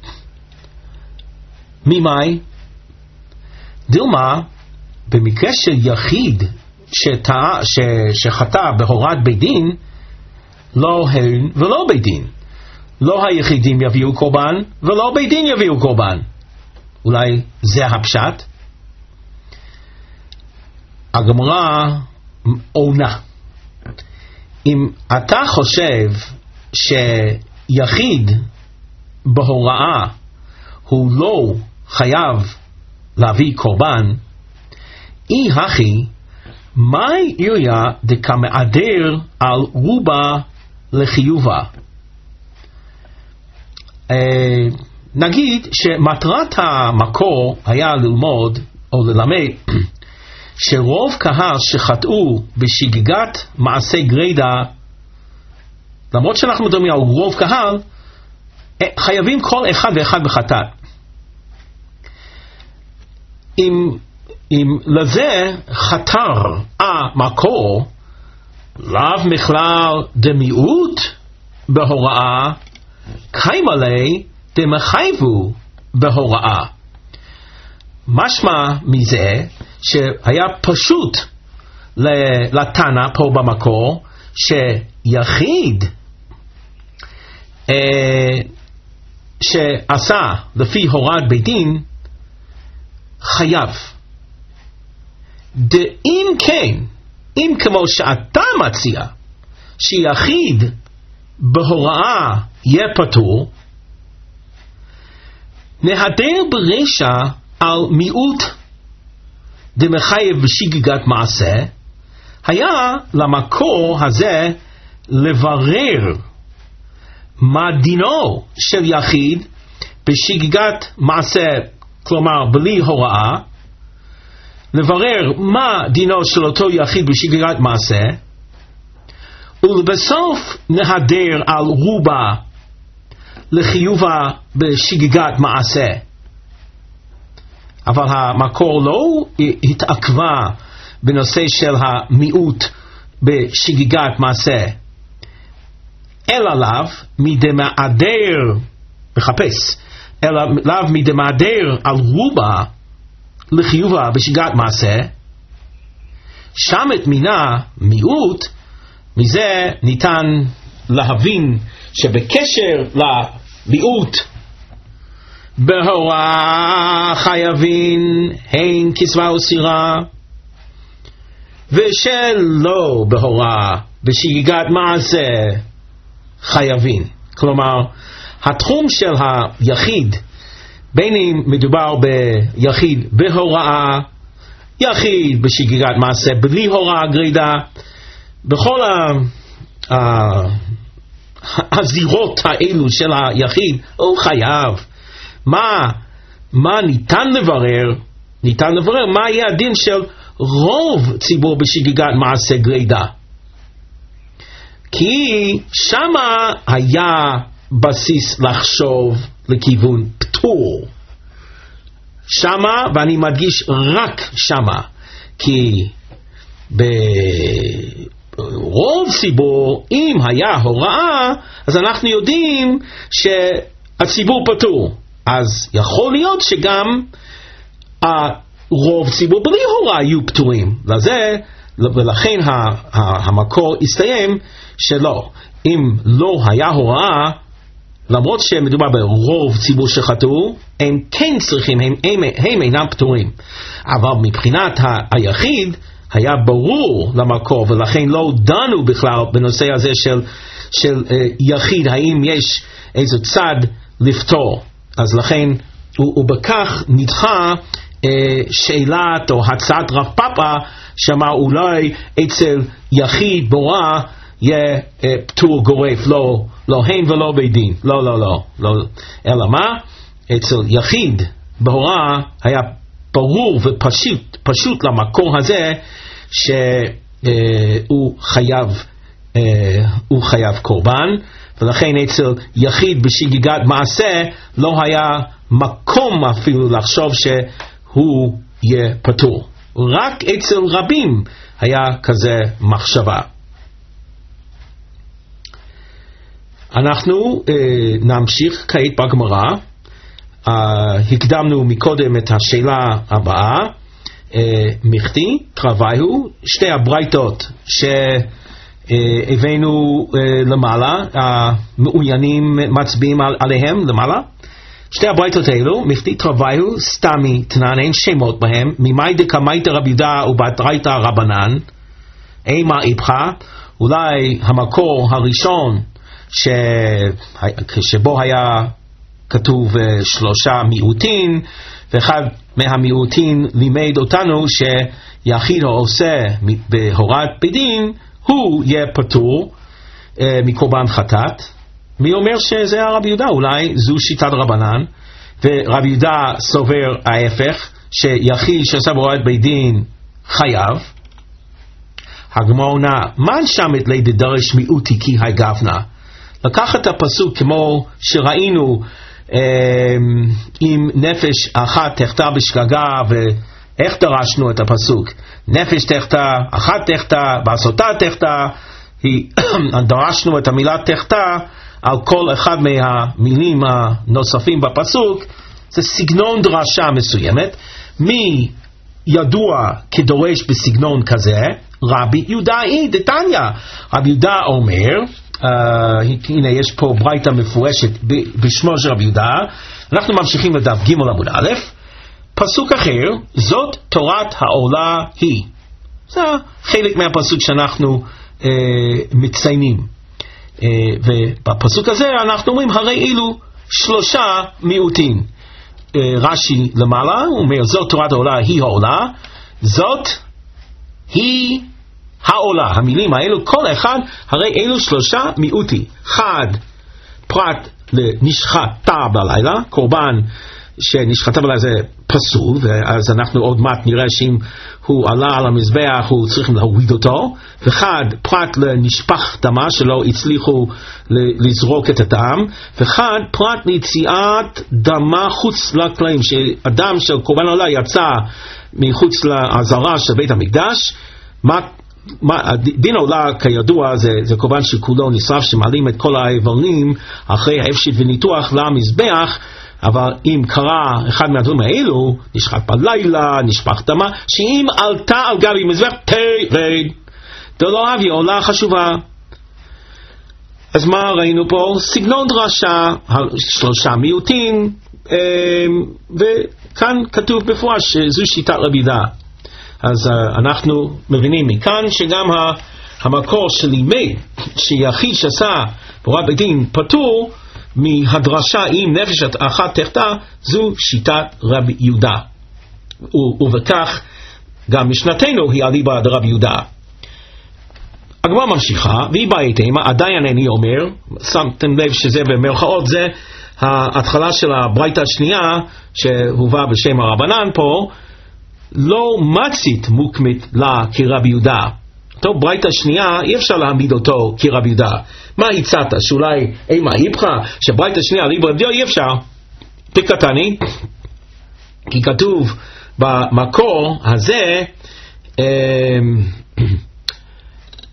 ממאי? דילמה, במקרה של יחיד שטע, ש, שחטא בהוראת בית דין, לא הן ולא בית דין. לא היחידים יביאו קורבן ולא בית דין יביאו קורבן. אולי זה הפשט? הגמרא עונה, אם אתה חושב שיחיד בהוראה הוא לא חייב להביא קורבן, אי הכי מאי עיריה דקמעדר על רובה לחיובה. אה, נגיד שמטרת המקור היה ללמוד או ללמד שרוב קהל שחטאו בשגיגת מעשה גרידה, למרות שאנחנו מדברים על רוב קהל, חייבים כל אחד ואחד בחטאת. אם, אם לזה חתר המקור, לאו מכלל דמיעוט בהוראה, קיימלי דמחייבו בהוראה. משמע מזה שהיה פשוט לתנא פה במקור שיחיד אה, שעשה לפי הוראת בית דין חייב. דאם כן, אם כמו שאתה מציע שיחיד בהוראה יהיה פטור, נהדר ברשע על מיעוט דמחייב בשגיגת מעשה, היה למקור הזה לברר מה דינו של יחיד בשגיגת מעשה, כלומר בלי הוראה, לברר מה דינו של אותו יחיד בשגיגת מעשה, ולבסוף נהדר על רובה לחיובה בשגיגת מעשה. אבל המקור לא התעכבה בנושא של המיעוט בשגיגת מעשה, אלא לאו מדמעדר, מחפש, אלא לאו מדמעדר על רובה לחיובה בשגיגת מעשה, שם את מינה מיעוט. מזה ניתן להבין שבקשר למיעוט בהוראה חייבים הן כסווה וסירה, ושלא בהוראה בשגיגת מעשה חייבים. כלומר, התחום של היחיד, בין אם מדובר ביחיד בהוראה, יחיד בשגיגת מעשה בלי הוראה גרידה, בכל ה... הזירות האלו של היחיד הוא חייב. מה, מה ניתן לברר? ניתן לברר מה יהיה הדין של רוב ציבור בשגיגת מעשה גרידה, כי שמה היה בסיס לחשוב לכיוון פטור. שמה, ואני מדגיש רק שמה, כי רוב ציבור, אם היה הוראה, אז אנחנו יודעים שהציבור פטור. אז יכול להיות שגם הרוב ציבור בלי הוראה יהיו פטורים. לזה, ולכן המקור הסתיים שלא. אם לא היה הוראה, למרות שמדובר ברוב ציבור שחטאו, הם כן צריכים, הם, הם, הם אינם פטורים. אבל מבחינת היחיד, היה ברור למקור, ולכן לא דנו בכלל בנושא הזה של, של uh, יחיד, האם יש איזה צד לפתור. אז לכן, ובכך נדחה uh, שאלת או הצעת רב פאפה, שאמר אולי אצל יחיד בורא, יהיה uh, פטור גורף, לא, לא הן ולא בית דין, לא, לא, לא, לא. אלא מה? אצל יחיד בהוראה היה ברור ופשוט, פשוט למקור הזה, שהוא חייב, הוא חייב קורבן, ולכן אצל יחיד בשגיגת מעשה לא היה מקום אפילו לחשוב שהוא יהיה פטור. רק אצל רבים היה כזה מחשבה. אנחנו נמשיך כעת בגמרא. הקדמנו מקודם את השאלה הבאה. מכתי, קרוויהו, שתי הברייתות שהבאנו למעלה, המעוניינים מצביעים עליהם למעלה. שתי הברייתות האלו, מכתי, קרוויהו, סתמי, תנן, אין שמות בהם, ממאי דקמייתא רב יהודה ובתרייתא רבנן, אימה איפכה, אולי המקור הראשון ש... שבו היה כתוב שלושה מיעוטין, ואחד מהמיעוטין לימד אותנו שיחיד העושה בהוראת בית דין, הוא יהיה פטור אה, מקורבן חטאת. מי אומר שזה הרב יהודה? אולי זו שיטת רבנן, ורב יהודה סובר ההפך, שיחיד שעושה בהוראת בית דין חייב. הגמרא עונה, מן שמת לי דדרש מיעוטי כי הגבנה? לקחת את הפסוק כמו שראינו עם נפש אחת תחתה בשגגה, ואיך דרשנו את הפסוק? נפש תחתה, אחת תחתה, בעשותה תחתה, דרשנו את המילה תחתה על כל אחד מהמילים הנוספים בפסוק. זה סגנון דרשה מסוימת. מי ידוע כדורש בסגנון כזה? רבי יהודה דתניא. רבי יהודה אומר, Uh, הנה יש פה ברייתא מפורשת בשמו של רבי יהודה. אנחנו ממשיכים לדף ג' עמוד א', פסוק אחר, זאת תורת העולה היא. זה חלק מהפסוק שאנחנו uh, מציינים, uh, ובפסוק הזה אנחנו אומרים הרי אילו שלושה מיעוטים. uh, רש"י למעלה הוא אומר זאת תורת העולה היא העולה, זאת היא העולה. המילים האלו, כל אחד, הרי אלו שלושה מיעוטי. חד, פרט לנשחטה בלילה, קורבן שנשחטה בלילה זה פסול, אז אנחנו עוד מעט נראה שאם הוא עלה על המזבח הוא צריך להוריד אותו. וחד, פרט לנשפך דמה שלא הצליחו לזרוק את הדם. וחד, פרט ליציאת דמה חוץ לכלאים, שאדם של קורבן עולה יצא מחוץ לעזרה של בית המקדש. מה דין עולה כידוע זה, זה קורבן שכולו נשרף, שמעלים את כל האיברים אחרי ההפשית וניתוח למזבח, אבל אם קרה אחד מהדברים האלו, נשחט בלילה, נשפך דמה, שאם עלתה על גבי מזבח תרד, דלא אבי עולה חשובה. אז מה ראינו פה? סגנון דרשה, שלושה מיעוטים, וכאן כתוב בפורש שזו שיטת רבי יהודה. אז uh, אנחנו מבינים מכאן שגם המקור שלימד שיחיד שעשה בהוראת בית דין פטור מהדרשה עם נפש אחת תחתה, זו שיטת רבי יהודה, ובכך גם משנתנו היא אליבא דרבי יהודה. הגמרא ממשיכה, והיא בעייתמה, עדיין אני אומר, שמתם לב שזה במרכאות, זה ההתחלה של הברייתא השנייה שהובא בשם הרבנן פה, לא מצית מוקמית לה כרבי יהודה. אותו ברייתא שנייה אי אפשר להעמיד אותו כרבי יהודה. מה הצעת? שאולי אימה היפכה שברייתא שנייה ליבר רבי יהודה? אי אפשר. תקטני, כי כתוב במקור הזה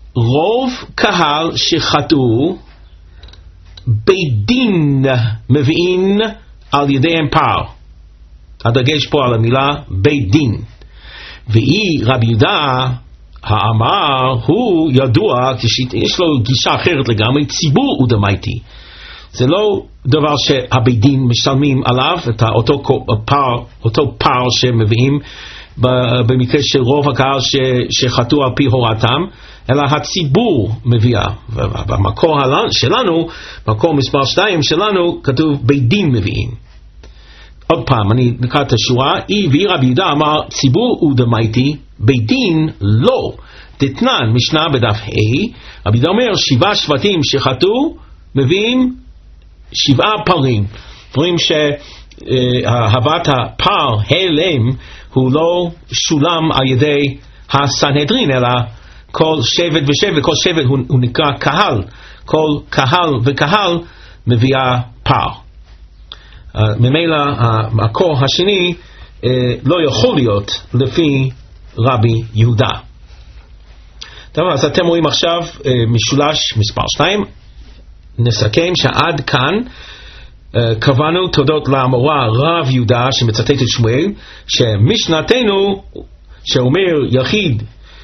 רוב קהל שחטאו בית דין מביאים על ידיהם פר. הדגש פה על המילה בית דין. ואי רבי יהודה האמר הוא ידוע כשיש לו גישה אחרת לגמרי, ציבור הוא דמייתי. זה לא דבר שהבית דין משלמים עליו את אותו פר, אותו פר שמביאים במקרה של רוב הקהל שחטאו על פי הוראתם, אלא הציבור מביאה. ובמקור שלנו, מקור מספר שתיים שלנו, כתוב בית דין מביאים. עוד פעם, אני נקרא את השורה, אי ואי רבי יהודה אמר ציבור הוא דמייתי, בית דין לא. תתנן משנה בדף ה', רבי יהודה אומר שבעה שבטים שחטאו מביאים שבעה פרים. רואים שהבאת הפר הלם הוא לא שולם על ידי הסנהדרין, אלא כל שבט ושבט, כל שבט הוא, הוא נקרא קהל, כל קהל וקהל מביאה פר. Uh, ממילא המקור השני uh, לא יכול להיות לפי רבי יהודה. טוב, אז אתם רואים עכשיו uh, משולש מספר שתיים. נסכם שעד כאן uh, קבענו תודות לאמורה רב יהודה שמצטט את שמואל, שמשנתנו שאומר יחיד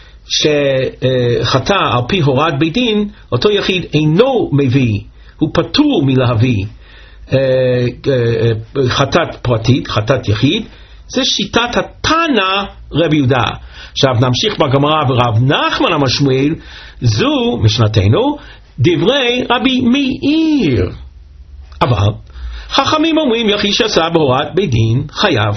שחטא על פי הוראת בית דין, אותו יחיד אינו מביא, הוא פטור מלהביא חטאת פרטית, חטאת יחיד. זה שיטת התנא רבי יהודה. עכשיו נמשיך בגמרא, ורב נחמן אמר שמואל, זו משנתנו דברי רבי מאיר. אבל חכמים אומרים יחיד שעשה בהוראת בית דין חייב.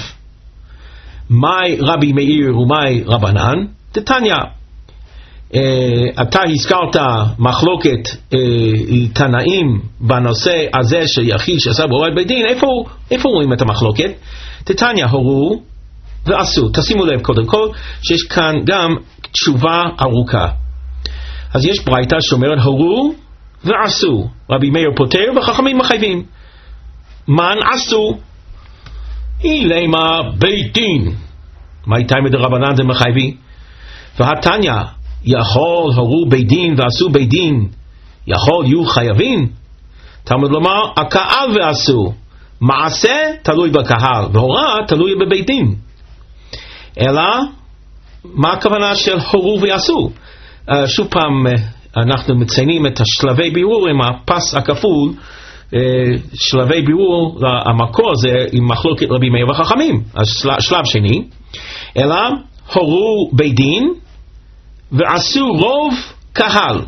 מאי רבי מאיר ומאי רבנן? תתניא. Uh, אתה הזכרת מחלוקת uh, תנאים בנושא הזה של יחיד שעשה בהוראת בית דין. איפה, איפה רואים את המחלוקת? תתניא, הורו ועשו. תשימו לב קודם כל שיש כאן גם תשובה ארוכה. אז יש ברייתא שאומרת הורו ועשו, רבי מאיר פוטר וחכמים מחייבים. מן עשו? היא למה בית דין, מה איתה מדרבנן זה מחייבי? והתניא יכול הורו בית דין ועשו בית דין, יכול יהיו חייבים? תלמוד לומר הקהל ועשו, מעשה תלוי בקהל והוראה תלוי בבית דין. אלא מה הכוונה של הורו ועשו? uh, שוב פעם uh, אנחנו מציינים את השלבי בירור עם הפס הכפול, uh, שלבי בירור המקור הזה עם מחלוקת רבי מאיר וחכמים. אז של, שלב שני, אלא הורו בית דין ועשו רוב קהל.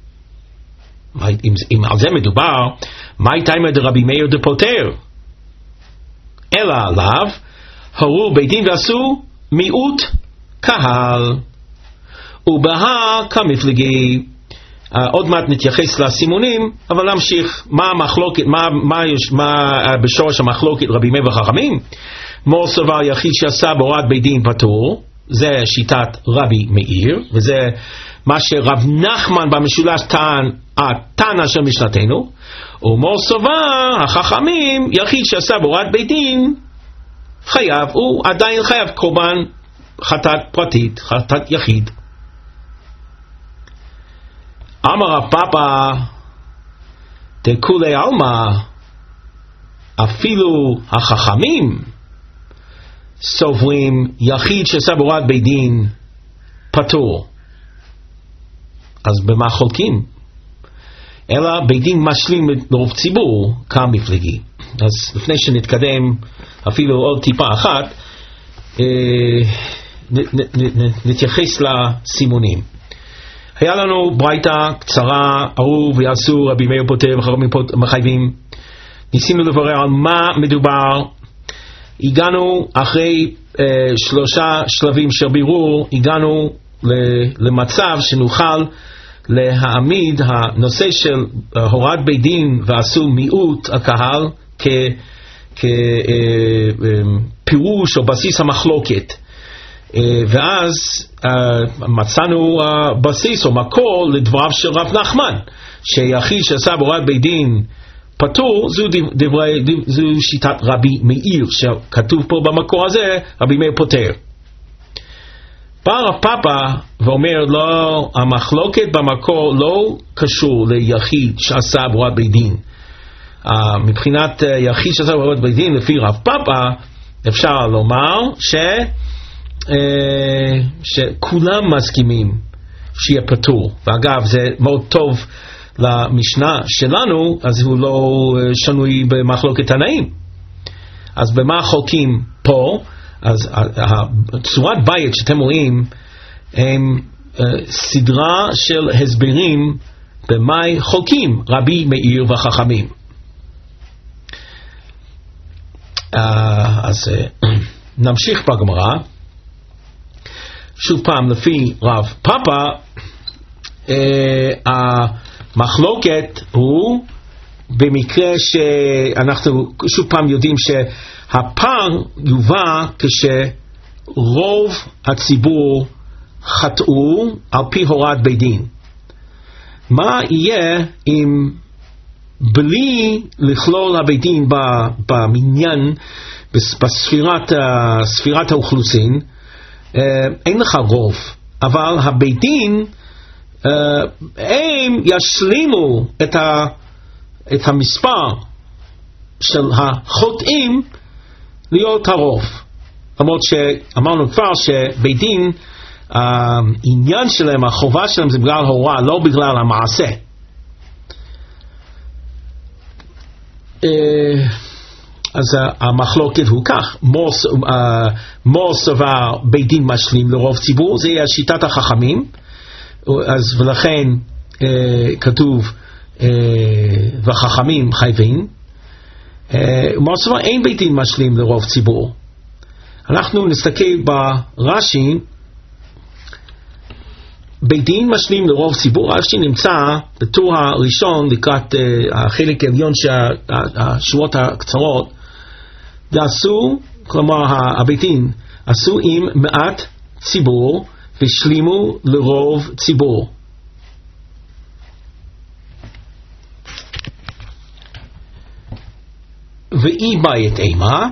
אם, אם על זה מדובר, מה הייתה עם רבי מאיר דפוטר? אלא עליו הורו בית דין ועשו מיעוט קהל. ובהה כמפלגי. uh, עוד מעט נתייחס לסימונים, אבל נמשיך. מה המחלוקת, מה, מה, מה uh, בשורש המחלוקת רבי מאיר וחכמים? מור סבר יחיד שעשה בהוראת בית דין פטור, זה שיטת רבי מאיר, וזה מה שרב נחמן במשולש טען, התנא של משנתנו. ומור סבר החכמים יחיד שעשה בהוראת בית דין חייב, הוא עדיין חייב קורבן חטאת פרטית, חטאת יחיד. אמר רב פאפא דכולי עלמא, אפילו החכמים סוברים יחיד שעשה בהוראת בית דין פטור. אז במה חולקים? אלא בית דין משלים לרוב ציבור כמפלגי. אז לפני שנתקדם אפילו עוד טיפה אחת, אה, נ, נ, נ, נתייחס לסימונים. היה לנו ברייתא קצרה, הורו ועשו, רבי מאיר פוטר וחכמים מחייבים. ניסינו לברר על מה מדובר. הגענו אחרי אה, שלושה שלבים של בירור, הגענו למצב שנוכל להעמיד הנושא של הוראת בית דין ועשו מיעוט הקהל כפירוש או בסיס המחלוקת. ואז מצאנו בסיס או מקור לדבריו של רב נחמן, שיחיד שעשה בהוראת בית דין פטור, זו, דברי, זו שיטת רבי מאיר, שכתוב פה במקור הזה, רבי מאיר פוטר. בא רב פאפא ואומר לא, המחלוקת במקור לא קשור ליחיד שעשה עבורת בית דין. Uh, מבחינת uh, יחיד שעשה עבורת בית דין, לפי רב פאפא אפשר לומר ש, uh, שכולם מסכימים שיהיה פטור. ואגב, זה מאוד טוב למשנה שלנו, אז הוא לא uh, שנוי במחלוקת תנאים. אז במה חולקים פה? אז צורת בית שאתם רואים הם uh, סדרה של הסברים במה חולקים רבי מאיר וחכמים. Uh, אז uh, נמשיך בגמרא. שוב פעם, לפי רב פאפא, uh, המחלוקת הוא במקרה שאנחנו שוב פעם יודעים שהפער יובא כשרוב הציבור חטאו על פי הוראת בית דין. מה יהיה אם בלי לכלול הבית דין במניין, בספירת ספירת האוכלוסין, אין לך רוב, אבל הבית דין הם ישלימו את ה את המספר של החוטאים להיות הרוב. למרות שאמרנו כבר שבית דין, העניין שלהם, החובה שלהם זה בגלל הוראה, לא בגלל המעשה. אז המחלוקת הוא כך, מור סבר בית דין משלים לרוב ציבור, זה יהיה שיטת החכמים, אז ולכן כתוב וחכמים חייבים. מור סבר אין בית דין משלים לרוב ציבור. אנחנו נסתכל ברש"י, בית דין משלים לרוב ציבור. רש"י נמצא בטור הראשון לקראת החלק העליון של השורות הקצרות, ועשו, כלומר הבית דין עשו עם מעט ציבור ושלימו לרוב ציבור. ואי בית אימה,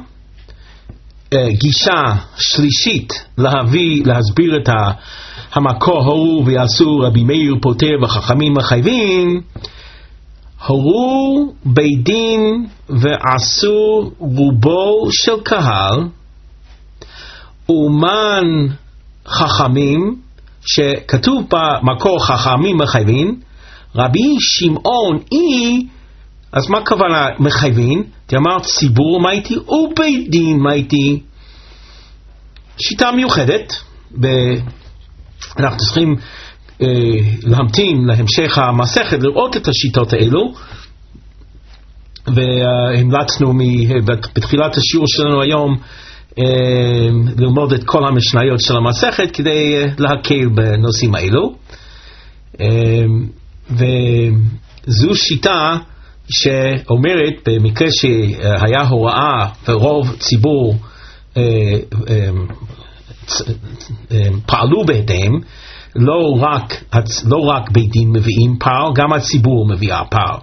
גישה שלישית להביא, להסביר את המקור ההוא ויעשו רבי מאיר פוטר וחכמים מחייבים, הורו בית דין ועשו רובו של קהל אומן חכמים, שכתוב במקור חכמים מחייבים, רבי שמעון אי, אז מה כוונה מחייבים? תאמר ציבור מה איתי ובית דין מה איתי. שיטה מיוחדת, ב... אנחנו צריכים אה, להמתין להמשך המסכת לראות את השיטות האלו, והמלצנו בתחילת השיעור שלנו היום אה, ללמוד את כל המשניות של המסכת כדי אה, להקל בנושאים האלו. אה, וזו שיטה שאומרת במקרה שהיה הוראה ורוב ציבור אה, אה, פעלו בהתאם, לא רק, לא רק בית דין מביאים פער, גם הציבור מביאה פער.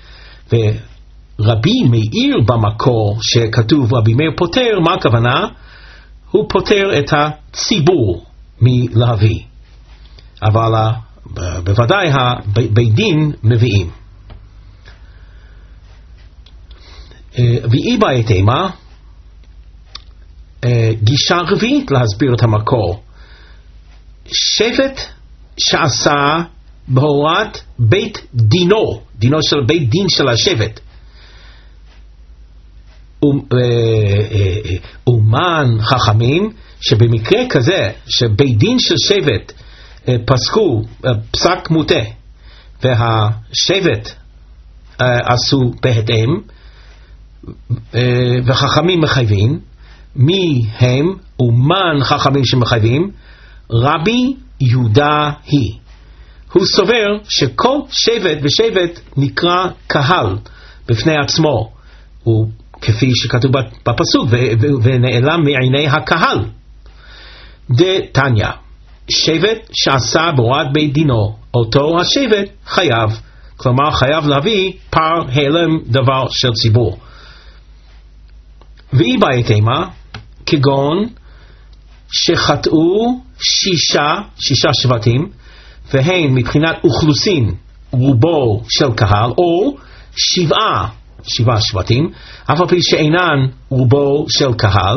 ורבי מאיר במקור שכתוב רבי מאיר פוטר, מה הכוונה? הוא פוטר את הציבור מלהביא, אבל בוודאי הבית דין מביאים. ואי בית אימה, גישה רביעית להסביר את המקור, שבט שעשה בהוראת בית דינו, דינו של בית דין של השבט, אומן חכמים, שבמקרה כזה שבית דין של שבט פסקו פסק מוטה והשבט עשו בהתאם וחכמים מחייבים, מי הם אומן חכמים שמחייבים? רבי יהודה היא. הוא סובר שכל שבט ושבט נקרא קהל בפני עצמו, הוא כפי שכתוב בפסוק, ונעלם מעיני הקהל. דתניא, שבט שעשה בהוראת בית דינו, אותו השבט חייב, כלומר חייב להביא פר העלם דבר של ציבור. ואי בית אימה, כגון שחטאו שישה, שישה שבטים, והן מבחינת אוכלוסין רובו של קהל, או שבעה, שבעה שבטים, אף על פי שאינן רובו של קהל.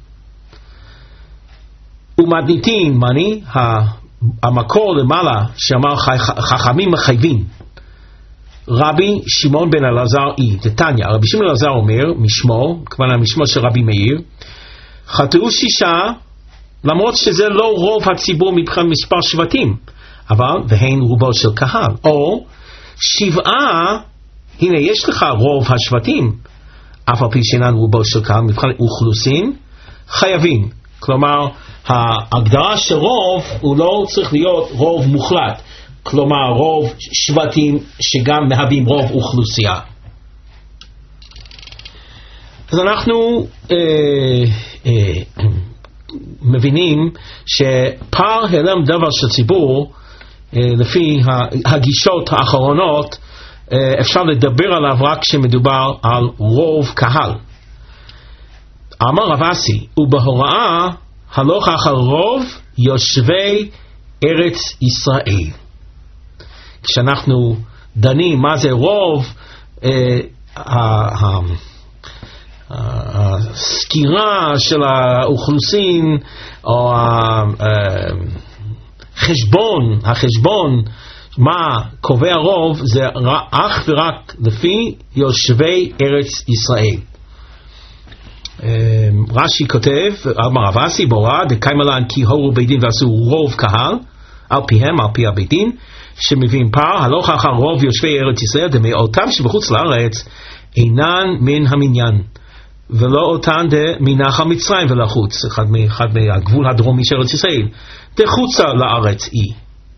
ומתניתין, מני, המקור למעלה שאמר חכמים מחייבים, רבי שמעון בן אלעזר אי, דתניא, רבי שמעון בן אלעזר אומר, משמו, כמובן משמו של רבי מאיר, חטאו שישה, למרות שזה לא רוב הציבור מבחינת מספר שבטים, אבל והן רובו של קהל. או שבעה, הנה יש לך רוב השבטים, אף על פי שאינן רובו של קהל מבחינת אוכלוסין, חייבים. כלומר, ההגדרה של רוב הוא לא צריך להיות רוב מוחלט, כלומר רוב שבטים שגם מהווים רוב אוכלוסייה. אז אנחנו אה, אה, מבינים שפער הלם דבר של ציבור, אה, לפי הגישות האחרונות, אה, אפשר לדבר עליו רק כשמדובר על רוב קהל. אמר רב אסי, ובהוראה הלוך אחר רוב יושבי ארץ ישראל. כשאנחנו דנים מה זה רוב, אה, הסקירה של האוכלוסין או החשבון, החשבון מה קובע רוב, זה אך ורק לפי יושבי ארץ ישראל. רש"י כותב, אמר רב אסי בהוראה דקיימה לן כי הורו בית דין ועשו רוב קהל על פיהם, על פי הבית דין, שמביאים פער הלוך אחר רוב יושבי ארץ ישראל, דמאותם שבחוץ לארץ אינן מן המניין, ולא אותן מנחל מצרים ולחוץ, אחד, אחד מהגבול הדרומי של ארץ ישראל, דחוצה לארץ היא.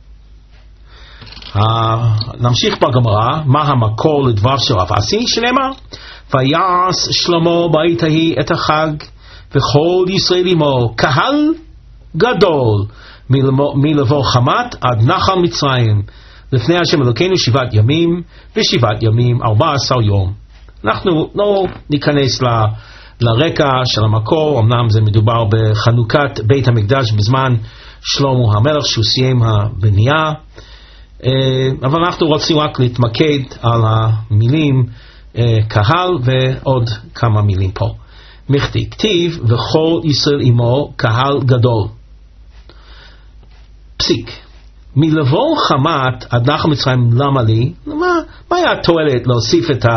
נמשיך בגמרא, מה המקור לדבריו של רב אסי, שנאמר ויעש שלמה בעת ההיא את החג וכל ישראל עמו קהל גדול מלבוא חמת עד נחל מצרים לפני השם אלוקינו שבעת ימים ושבעת ימים ארבע עשר יום. אנחנו לא ניכנס ל, לרקע של המקור, אמנם זה מדובר בחנוכת בית המקדש בזמן שלמה המלך שהוא סיים הבנייה, אבל אנחנו רוצים רק להתמקד על המילים קהל ועוד כמה מילים פה. מכתיב, כתיב וכל ישראל עמו קהל גדול. פסיק. מלבוא חמת עד נחל מצרים, למה לי? מה, מה היה התועלת להוסיף את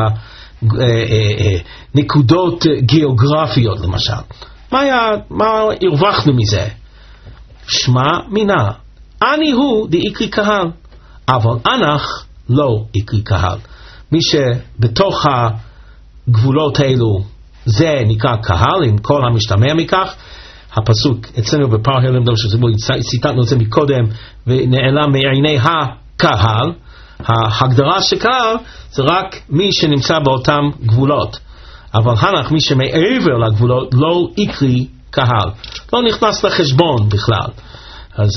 הנקודות גיאוגרפיות למשל? מה היה, מה הרווחנו מזה? שמע מינה. אני הוא דאיקרי קהל, אבל אנך לא איקרי קהל. מי שבתוך הגבולות האלו זה נקרא קהל, עם כל המשתמע מכך. הפסוק אצלנו בפער הלם דבר של ציבור, ציטטנו את זה מקודם, ונעלם מעיני הקהל. ההגדרה של קהל זה רק מי שנמצא באותם גבולות, אבל הנך מי שמעבר לגבולות לא איקרי קהל, לא נכנס לחשבון בכלל. אז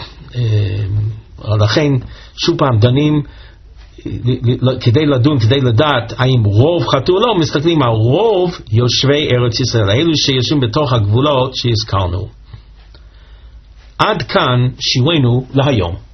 לכן שוב פעם דנים כדי לדון, כדי לדעת האם רוב חטאו או לא, מסתכלים על רוב יושבי ארץ ישראל, האלו שיושבים בתוך הגבולות שהזכרנו. עד כאן שיעורנו להיום.